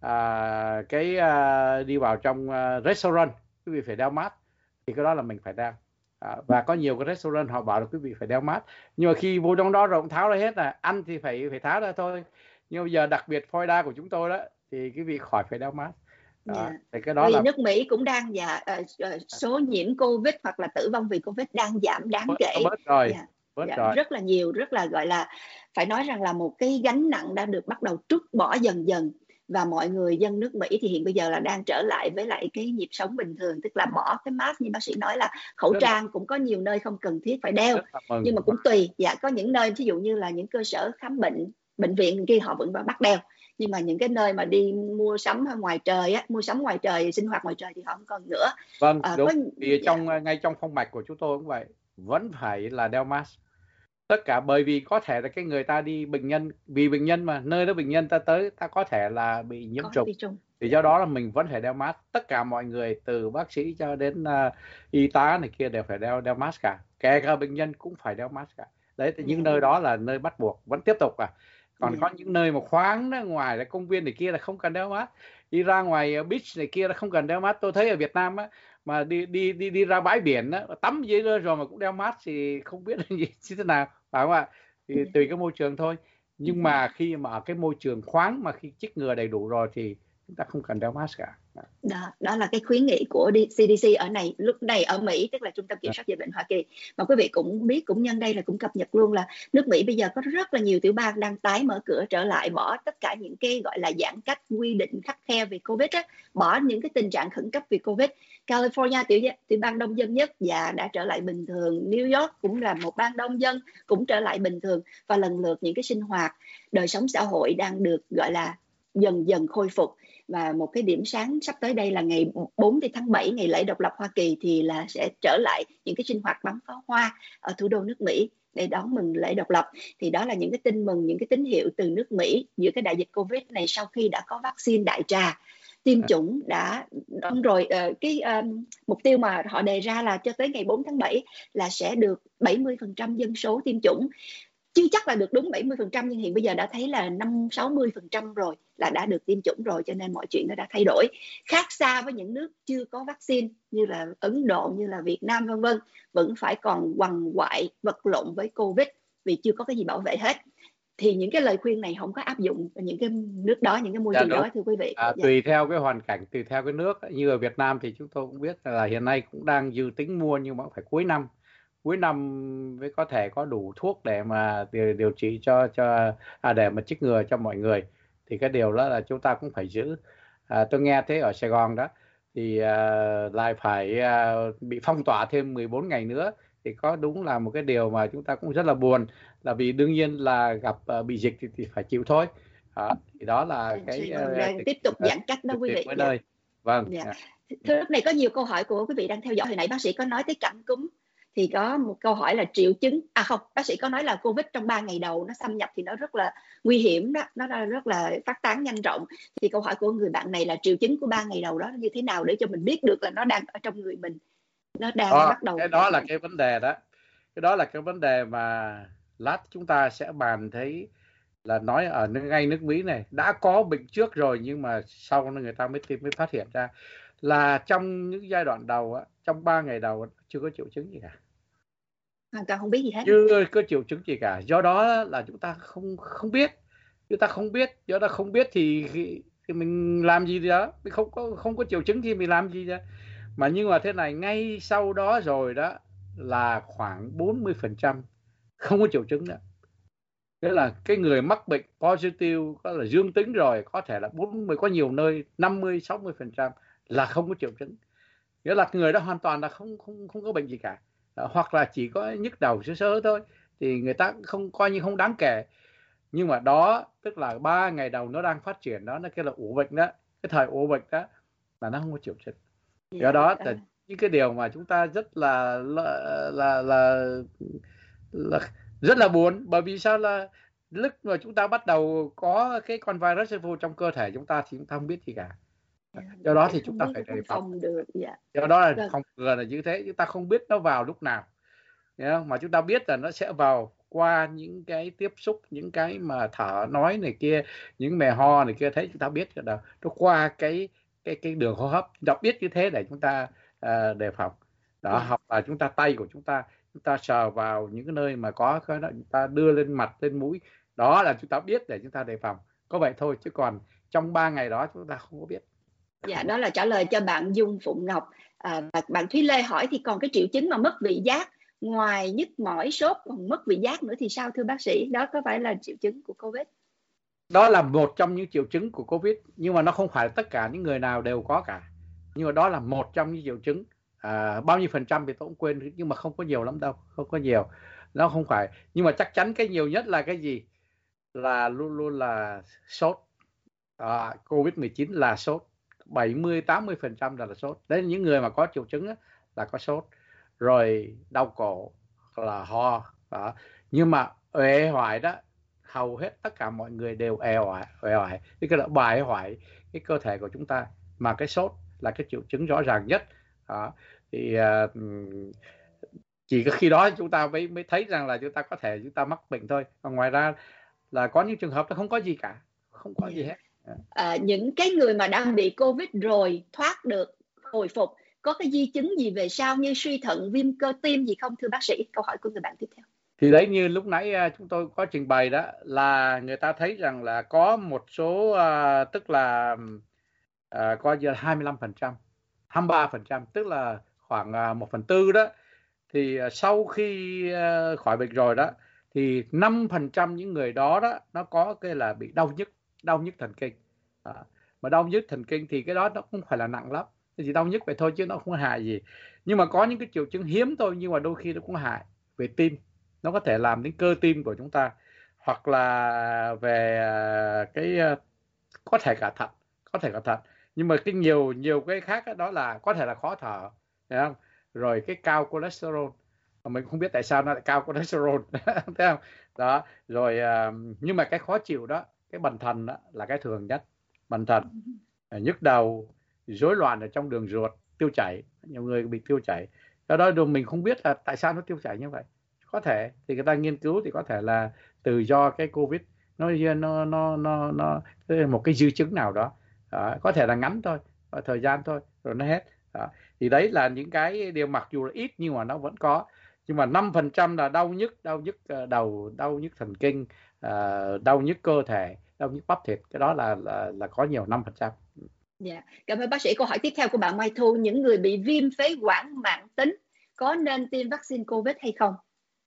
à, cái à, đi vào trong à, restaurant quý vị phải đeo mask, thì cái đó là mình phải đeo. À, và có nhiều cái restaurant họ bảo là quý vị phải đeo mask, nhưng mà khi vô trong đó rồi cũng tháo ra hết, là ăn thì phải phải tháo ra thôi. Nhưng bây giờ đặc biệt Florida của chúng tôi đó thì quý vị khỏi phải đeo mask. Đó,
Yeah.
thì cái đó
Vì
là
nước Mỹ cũng đang dạ, uh, uh, số nhiễm Covid hoặc là tử vong vì Covid đang giảm đáng
bớt,
kể.
bớt rồi,
Dạ.
bớt
Dạ,
rồi.
rất là nhiều, rất là gọi là phải nói rằng là một cái gánh nặng đã được bắt đầu trút bỏ dần dần, và mọi người dân nước Mỹ thì hiện bây giờ là đang trở lại với lại cái nhịp sống bình thường, tức là bỏ cái mask, như bác sĩ nói là khẩu
Rất
trang cũng có nhiều nơi không cần thiết phải đeo,
rất là mừng.
nhưng mà cũng tùy. Dạ, có những nơi ví dụ như là những cơ sở khám bệnh, bệnh viện kia họ vẫn bắt đeo, nhưng mà những cái nơi mà đi mua sắm ngoài trời á, mua sắm ngoài trời, sinh hoạt ngoài trời thì họ không còn nữa.
Vâng,
À,
đúng.
có,
Thì
dạ.
trong ngay trong phong mạch của chúng tôi cũng vậy, vẫn phải là đeo mask. Tất cả bởi vì có thể là cái người ta đi bệnh nhân, vì bệnh nhân mà nơi đó bệnh nhân ta tới ta có thể là bị nhiễm
Có
trùng.
vi trùng.
Thì do đó là mình vẫn phải đeo mask. Tất cả mọi người từ bác sĩ cho đến uh, y tá này kia đều phải đeo đeo mask cả. Kể cả bệnh nhân cũng phải đeo mask cả. Đấy, thì những
Yeah.
nơi đó là nơi bắt buộc vẫn tiếp tục à. Còn
Yeah.
có những nơi mà khoáng đó, ngoài là công viên này kia là không cần đeo mask. Đi ra ngoài beach này kia là không cần đeo mask. Tôi thấy ở Việt Nam á, mà đi đi đi đi ra bãi biển á, tắm dưới đó rồi mà cũng đeo mask thì không biết là gì thế nào, phải không ạ? Thì
Yeah.
tùy cái môi trường thôi. Nhưng mà khi mà ở cái môi trường khoáng mà khi chích ngừa đầy đủ rồi thì chúng ta không cần đeo mask cả.
Đó, đó là cái khuyến nghị của xê đê xê ở này lúc này ở Mỹ, tức là Trung tâm Kiểm soát Dịch bệnh Hoa Kỳ. Mà quý vị cũng biết, cũng nhân đây là cũng cập nhật luôn là nước Mỹ bây giờ có rất là nhiều tiểu bang đang tái mở cửa trở lại, bỏ tất cả những cái gọi là giãn cách, quy định khắt khe về Covid á, bỏ những cái tình trạng khẩn cấp về Covid. California, tiểu tiểu bang đông dân nhất, và đã trở lại bình thường. New York cũng là một bang đông dân, cũng trở lại bình thường, và lần lượt những cái sinh hoạt, đời sống xã hội đang được gọi là dần dần khôi phục. Và một cái điểm sáng sắp tới đây là ngày bốn tháng bảy, ngày lễ độc lập Hoa Kỳ, thì là sẽ trở lại những cái sinh hoạt bắn pháo hoa ở thủ đô nước Mỹ để đón mừng lễ độc lập. Thì đó là những cái tin mừng, những cái tín hiệu từ nước Mỹ giữa cái đại dịch Covid này, sau khi đã có vaccine đại trà, tiêm chủng đã đúng rồi. Cái um, mục tiêu mà họ đề ra là cho tới ngày bốn tháng bảy là sẽ được bảy mươi phần trăm dân số tiêm chủng. Chưa chắc là được đúng bảy mươi phần trăm, nhưng hiện bây giờ đã thấy là năm sáu mươi phần trăm rồi là đã được tiêm chủng rồi, cho nên mọi chuyện nó đã thay đổi. Khác xa với những nước chưa có vaccine như là Ấn Độ, như là Việt Nam vân vân, vẫn phải còn quằn quại vật lộn với Covid vì chưa có cái gì bảo vệ hết. Thì những cái lời khuyên này không có áp dụng ở những cái nước đó, những cái môi trường đó, thưa quý vị.
À, tùy theo cái hoàn cảnh, tùy theo cái nước. Như ở Việt Nam thì chúng tôi cũng biết là hiện nay cũng đang dự tính mua, nhưng mà phải cuối năm cuối năm mới có thể có đủ thuốc để mà điều, điều trị cho cho à, để mà chích ngừa cho mọi người. Thì cái điều đó là chúng ta cũng phải giữ. À, tôi nghe thế ở Sài Gòn đó thì à, lại phải à, bị phong tỏa thêm mười bốn ngày nữa. Thì có đúng là một cái điều mà chúng ta cũng rất là buồn, là vì đương nhiên là gặp uh, bị dịch thì, thì phải chịu thôi. Đó, thì đó là cái
vâng, uh, tiếp tục giãn cách đó quý vị.
Dạ. Nơi. Vâng.
Dạ. Thưa, lúc này có nhiều câu hỏi của quý vị đang theo dõi. Hồi nãy bác sĩ có nói tới cảm cúm, thì có một câu hỏi là triệu chứng, à không, bác sĩ có nói là Covid trong ba ngày đầu nó xâm nhập thì nó rất là nguy hiểm đó, nó rất là phát tán nhanh rộng. Thì câu hỏi của người bạn này là triệu chứng của ba ngày đầu đó như thế nào để cho mình biết được là nó đang ở trong người mình, nó đang
đó,
bắt đầu.
Cái đó là cái vấn đề đó. Cái đó là cái vấn đề mà lát chúng ta sẽ bàn thấy, là nói ở ngay nước Mỹ này đã có bệnh trước rồi, nhưng mà sau người ta mới tìm mới phát hiện ra là trong những giai đoạn đầu á, trong ba ngày đầu chưa có triệu chứng gì cả,
hoàn toàn không biết gì hết,
chưa có triệu chứng gì cả. Do đó là chúng ta không không biết, chúng ta không biết, do đó không biết thì, thì mình làm gì đó, mình không có không có triệu chứng thì mình làm gì đó. Mà nhưng mà thế này, ngay sau đó rồi đó là khoảng bốn mươi phần trăm không có triệu chứng nữa. Tức là cái người mắc bệnh positive, có là dương tính rồi, có thể là bốn mươi, có nhiều nơi năm mươi sáu mươi phần trăm là không có triệu chứng. Nghĩa là người đó hoàn toàn là không không không có bệnh gì cả. Đó, hoặc là chỉ có nhức đầu sơ sơ thôi, thì người ta không coi như không đáng kể. Nhưng mà đó tức là ba ngày đầu nó đang phát triển đó, nó kêu là ủ bệnh đó, cái thời ủ bệnh đó là nó không có triệu chứng. Do đó là những cái điều mà chúng ta rất là là là, là, là rất là buồn, bởi vì sao là lúc mà chúng ta bắt đầu có cái con virus vô trong cơ thể chúng ta thì chúng ta không biết gì cả. Do đó thì chúng ta phải đề phòng
được. Dạ.
Do đó là phòng ngừa là như thế, chúng ta không biết nó vào lúc nào, mà chúng ta biết là nó sẽ vào qua những cái tiếp xúc, những cái mà thở nói này kia, những mề ho này kia, thấy chúng ta biết rồi đó, nó qua cái cái cái đường hô hấp, chúng ta biết như thế để chúng ta uh, đề phòng đó. Yeah. Hoặc là chúng ta tay của chúng ta chúng ta sờ vào những cái nơi mà có cái đó, chúng ta đưa lên mặt lên mũi, đó là chúng ta biết để chúng ta đề phòng. Có vậy thôi, chứ còn trong ba ngày đó chúng ta không có biết.
Dạ, đó là trả lời cho bạn Dung Phụng Ngọc. À, bạn Thúy Lê hỏi thì còn cái triệu chứng mà mất vị giác, ngoài nhức mỏi sốt còn mất vị giác nữa thì sao thưa bác sĩ? Đó có phải là triệu chứng của Covid?
Đó là một trong những triệu chứng của Covid, nhưng mà nó không phải tất cả những người nào đều có cả. Nhưng mà đó là một trong những triệu chứng. À, bao nhiêu phần trăm thì tôi cũng quên, nhưng mà không có nhiều lắm đâu, không có nhiều. Nó không phải, nhưng mà chắc chắn cái nhiều nhất là cái gì? Là luôn luôn là sốt. À, Covid mười chín là sốt. bảy mươi đến tám mươi phần trăm là, là sốt. Đấy là những người mà có triệu chứng là có sốt. Rồi đau cổ, là ho. Đó. Nhưng mà uể oải đó, hầu hết tất cả mọi người đều uể oải, uể oải. Cái là bài hoại cái cơ thể của chúng ta, mà cái sốt là cái triệu chứng rõ ràng nhất. Đó. Thì uh, chỉ có khi đó chúng ta mới mới thấy rằng là chúng ta có thể chúng ta mắc bệnh thôi. Còn ngoài ra là có những trường hợp nó không có gì cả, không có gì hết.
À, những cái người mà đang bị Covid rồi thoát được, hồi phục, có cái di chứng gì về sau như suy thận, viêm cơ tim gì không thưa bác sĩ? Câu hỏi của người bạn tiếp theo.
Thì đấy, như lúc nãy chúng tôi có trình bày đó, là người ta thấy rằng là có một số uh, tức là à, coi như là hai mươi lăm phần trăm, hai mươi ba phần trăm, tức là khoảng à, một phần tư đó. Thì à, sau khi à, khỏi bệnh rồi đó thì năm phần trăm những người đó đó nó có cái là bị đau nhức, đau nhức thần kinh. À, mà đau nhức thần kinh thì cái đó nó không phải là nặng lắm, chỉ đau nhức vậy thôi chứ nó không hại gì. Nhưng mà có những cái triệu chứng hiếm thôi, nhưng mà đôi khi nó cũng hại về tim, nó có thể làm đến cơ tim của chúng ta, hoặc là về à, cái à, có thể cả thận, có thể cả thận. Nhưng mà cái nhiều nhiều cái khác đó, đó là có thể là khó thở, thấy không? Rồi cái cao cholesterol, mà mình không biết tại sao nó lại cao cholesterol, thấy không? Đó, rồi à, nhưng mà cái khó chịu đó, cái bần thần đó là cái thường nhất, bần thần, à, nhức đầu, rối loạn ở trong đường ruột, tiêu chảy, nhiều người bị tiêu chảy. Do đó rồi mình không biết là tại sao nó tiêu chảy như vậy. Có thể thì người ta nghiên cứu thì có thể là từ do cái Covid nó nó nó nó, nó một cái dư chứng nào đó. Đó, có thể là ngắn thôi, thời gian thôi rồi nó hết. Đó. Thì đấy là những cái điều mặc dù là ít nhưng mà nó vẫn có. Nhưng mà năm phần trăm là đau nhức, đau nhức đầu, đau nhức thần kinh, đau nhức cơ thể, đau nhức bắp thịt, cái đó là là, là có nhiều năm phần trăm.
Dạ, cảm ơn bác sĩ. Câu hỏi tiếp theo của bạn Mai Thu: những người bị viêm phế quản mãn tính có nên tiêm vaccine Covid hay không?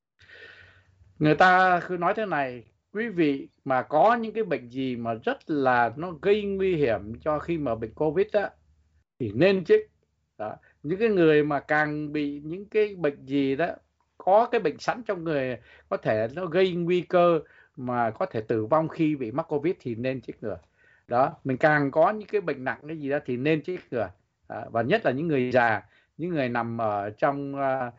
Người ta cứ nói thế này, quý vị mà có những cái bệnh gì mà rất là nó gây nguy hiểm cho khi mà bệnh Covid á thì nên chích. Đó. Những cái người mà càng bị những cái bệnh gì đó, có cái bệnh sẵn trong người, có thể nó gây nguy cơ mà có thể tử vong khi bị mắc Covid thì nên chích ngừa. Đó, mình càng có những cái bệnh nặng cái gì đó thì nên chích ngừa. Đó. Và nhất là những người già, những người nằm ở trong uh,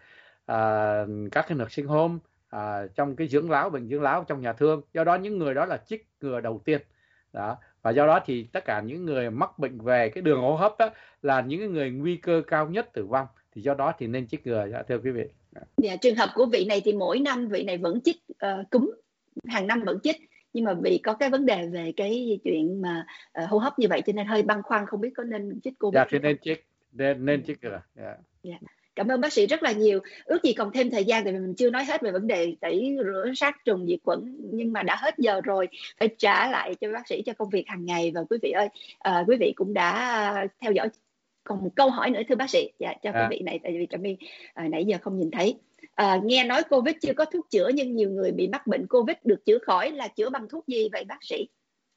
uh, các cái nursing home, uh, trong cái dưỡng lão, bệnh dưỡng lão, trong nhà thương. Do đó những người đó là chích ngừa đầu tiên. Đó. Và do đó thì tất cả những người mắc bệnh về cái đường hô hấp đó là những người nguy cơ cao nhất tử vong, thì do đó thì nên chích ngừa, thưa quý vị.
Dạ, trường hợp của vị này thì mỗi năm vị này vẫn chích uh, cúm, hàng năm vẫn chích, nhưng mà vì có cái vấn đề về cái chuyện mà uh, hô hấp như vậy cho nên hơi băn khoăn không biết có nên chích Covid.
Dạ, thì nên chích, nên, nên chích ngừa. Dạ.
Dạ. Cảm ơn bác sĩ rất là nhiều. Ước gì còn thêm thời gian, tại vì mình chưa nói hết về vấn đề tẩy rửa sát trùng diệt khuẩn, nhưng mà đã hết giờ rồi, phải trả lại cho bác sĩ cho công việc hàng ngày. Và quý vị ơi, à, quý vị cũng đã theo dõi. Còn một câu hỏi nữa thưa bác sĩ, dạ, cho à. cái vị này, tại vì Trà My à, nãy giờ không nhìn thấy. À, nghe nói Covid chưa có thuốc chữa, nhưng nhiều người bị mắc bệnh Covid được chữa khỏi là chữa bằng thuốc gì vậy bác sĩ?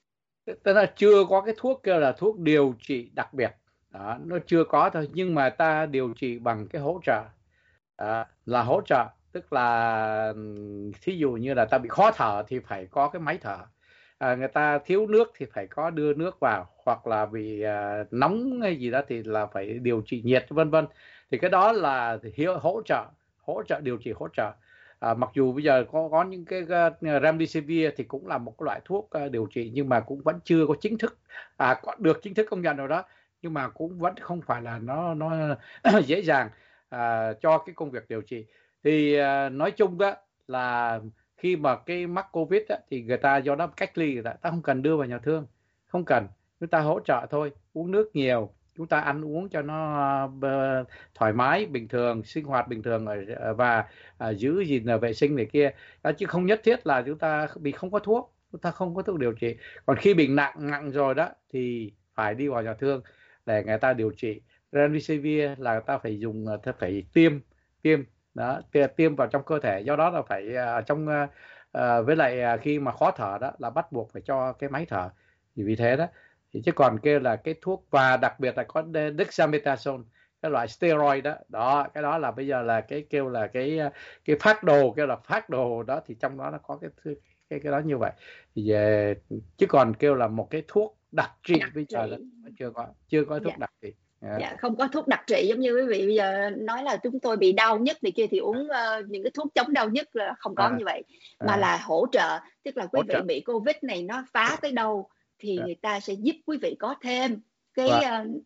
Tức là chưa có cái thuốc kêu là thuốc điều trị đặc biệt. Đó, nó chưa có thôi, nhưng mà ta điều trị bằng cái hỗ trợ. Đó, là hỗ trợ, tức là thí dụ như là ta bị khó thở thì phải có cái máy thở. À, người ta thiếu nước thì phải có đưa nước vào, hoặc là bị à, nóng hay gì đó thì là phải điều trị nhiệt, vân vân. Thì cái đó là hỗ trợ, hỗ trợ điều trị hỗ trợ. À, mặc dù bây giờ có có những cái uh, Remdesivir thì cũng là một loại thuốc uh, điều trị, nhưng mà cũng vẫn chưa có chính thức, à, có được chính thức công nhận rồi đó, nhưng mà cũng vẫn không phải là nó nó dễ dàng à, cho cái công việc điều trị. Thì à, nói chung đó là khi mà cái mắc Covid á, thì người ta do đó cách ly, người ta, ta không cần đưa vào nhà thương, không cần, chúng ta hỗ trợ thôi, uống nước nhiều, chúng ta ăn uống cho nó uh, thoải mái, bình thường, sinh hoạt bình thường, và uh, giữ gìn uh, vệ sinh này kia đó, chứ không nhất thiết là chúng ta bị không có thuốc, chúng ta không có thuốc điều trị. Còn khi bị nặng nặng rồi đó thì phải đi vào nhà thương để người ta điều trị. Remdesivir là ta phải dùng, ta phải tiêm tiêm đó, tiêm vào trong cơ thể. Do đó là phải uh, trong uh, uh, với lại uh, khi mà khó thở đó là bắt buộc phải cho cái máy thở. Thì vì thế đó thì chứ còn kêu là cái thuốc, và đặc biệt là có dexamethasone, cái loại steroid đó, đó cái đó là bây giờ là cái kêu là cái cái phác đồ, kêu là phác đồ đó, thì trong đó nó có cái cái cái đó như vậy. Thì về, chứ còn kêu là một cái thuốc đặc trị đặc bây trị. giờ đó chưa có chưa có thuốc dạ. đặc trị.
Yeah. Dạ, không có thuốc đặc trị. Giống như quý vị bây giờ nói là chúng tôi bị đau nhức thì kia thì uống uh, những cái thuốc chống đau nhức, là không có à, như vậy, mà à. là hỗ trợ. Tức là quý hỗ vị trợ. Bị Covid này nó phá tới đâu thì à. người ta sẽ giúp quý vị có thêm cái uh,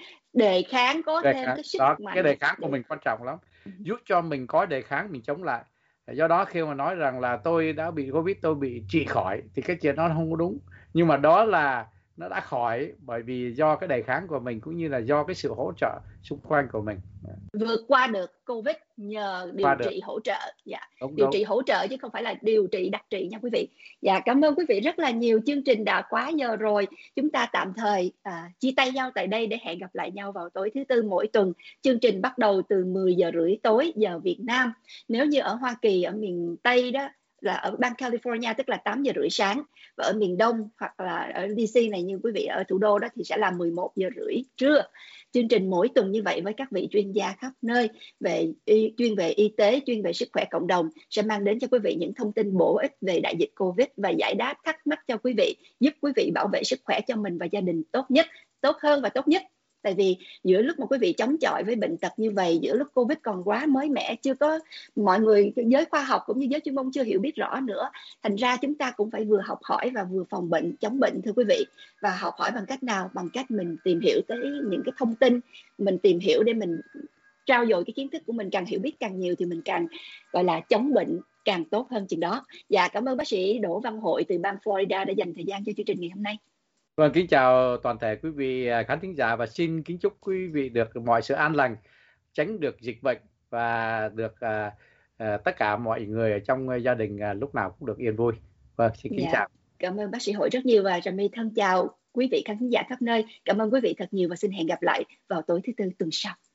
đề kháng, có đề thêm kháng. Cái sức đó, mạnh.
Cái đề kháng của để... mình quan trọng lắm, giúp cho mình có đề kháng, mình chống lại. Do đó khi mà nói rằng là tôi đã bị Covid, tôi bị trị khỏi, thì cái chuyện đó không có đúng. Nhưng mà đó là nó đã khỏi, bởi vì do cái đề kháng của mình cũng như là do cái sự hỗ trợ xung quanh của mình.
Vượt qua được Covid nhờ điều
Qua được.
trị hỗ trợ. Dạ.
Đúng,
Điều
đúng.
trị hỗ trợ chứ không phải là điều trị đặc trị nha quý vị. Dạ, cảm ơn quý vị rất là nhiều. Chương trình đã quá giờ rồi. Chúng ta tạm thời à, chia tay nhau tại đây để hẹn gặp lại nhau vào tối thứ Tư mỗi tuần. Chương trình bắt đầu từ mười giờ rưỡi tối giờ Việt Nam. Nếu như ở Hoa Kỳ, ở miền Tây đó, là ở bang California tức là tám giờ rưỡi sáng, và ở miền Đông hoặc là ở đê xê này như quý vị ở thủ đô đó thì sẽ là mười một giờ rưỡi trưa. Chương trình mỗi tuần như vậy với các vị chuyên gia khắp nơi về y, chuyên về y tế, chuyên về sức khỏe cộng đồng sẽ mang đến cho quý vị những thông tin bổ ích về đại dịch Covid và giải đáp thắc mắc cho quý vị, giúp quý vị bảo vệ sức khỏe cho mình và gia đình tốt nhất, tốt hơn và tốt nhất. Tại vì giữa lúc mà quý vị chống chọi với bệnh tật như vậy, giữa lúc Covid còn quá mới mẻ, chưa có mọi người, giới khoa học cũng như giới chuyên môn chưa hiểu biết rõ nữa, thành ra chúng ta cũng phải vừa học hỏi và vừa phòng bệnh, chống bệnh thưa quý vị. Và học hỏi bằng cách nào? Bằng cách mình tìm hiểu tới những cái thông tin, mình tìm hiểu để mình trau dồi cái kiến thức của mình, càng hiểu biết càng nhiều thì mình càng gọi là chống bệnh càng tốt hơn chừng đó. Dạ, cảm ơn bác sĩ Đỗ Văn Hội từ bang Florida đã dành thời gian cho chương trình ngày hôm nay.
Vâng, kính chào toàn thể quý vị khán thính giả và xin kính chúc quý vị được mọi sự an lành, tránh được dịch bệnh và được uh, uh, tất cả mọi người ở trong gia đình uh, lúc nào cũng được yên vui. Vâng, xin kính
Dạ,
chào.
cảm ơn bác sĩ Hội rất nhiều và Trà My thân chào quý vị khán thính giả khắp nơi. Cảm ơn quý vị thật nhiều và xin hẹn gặp lại vào tối thứ Tư tuần sau.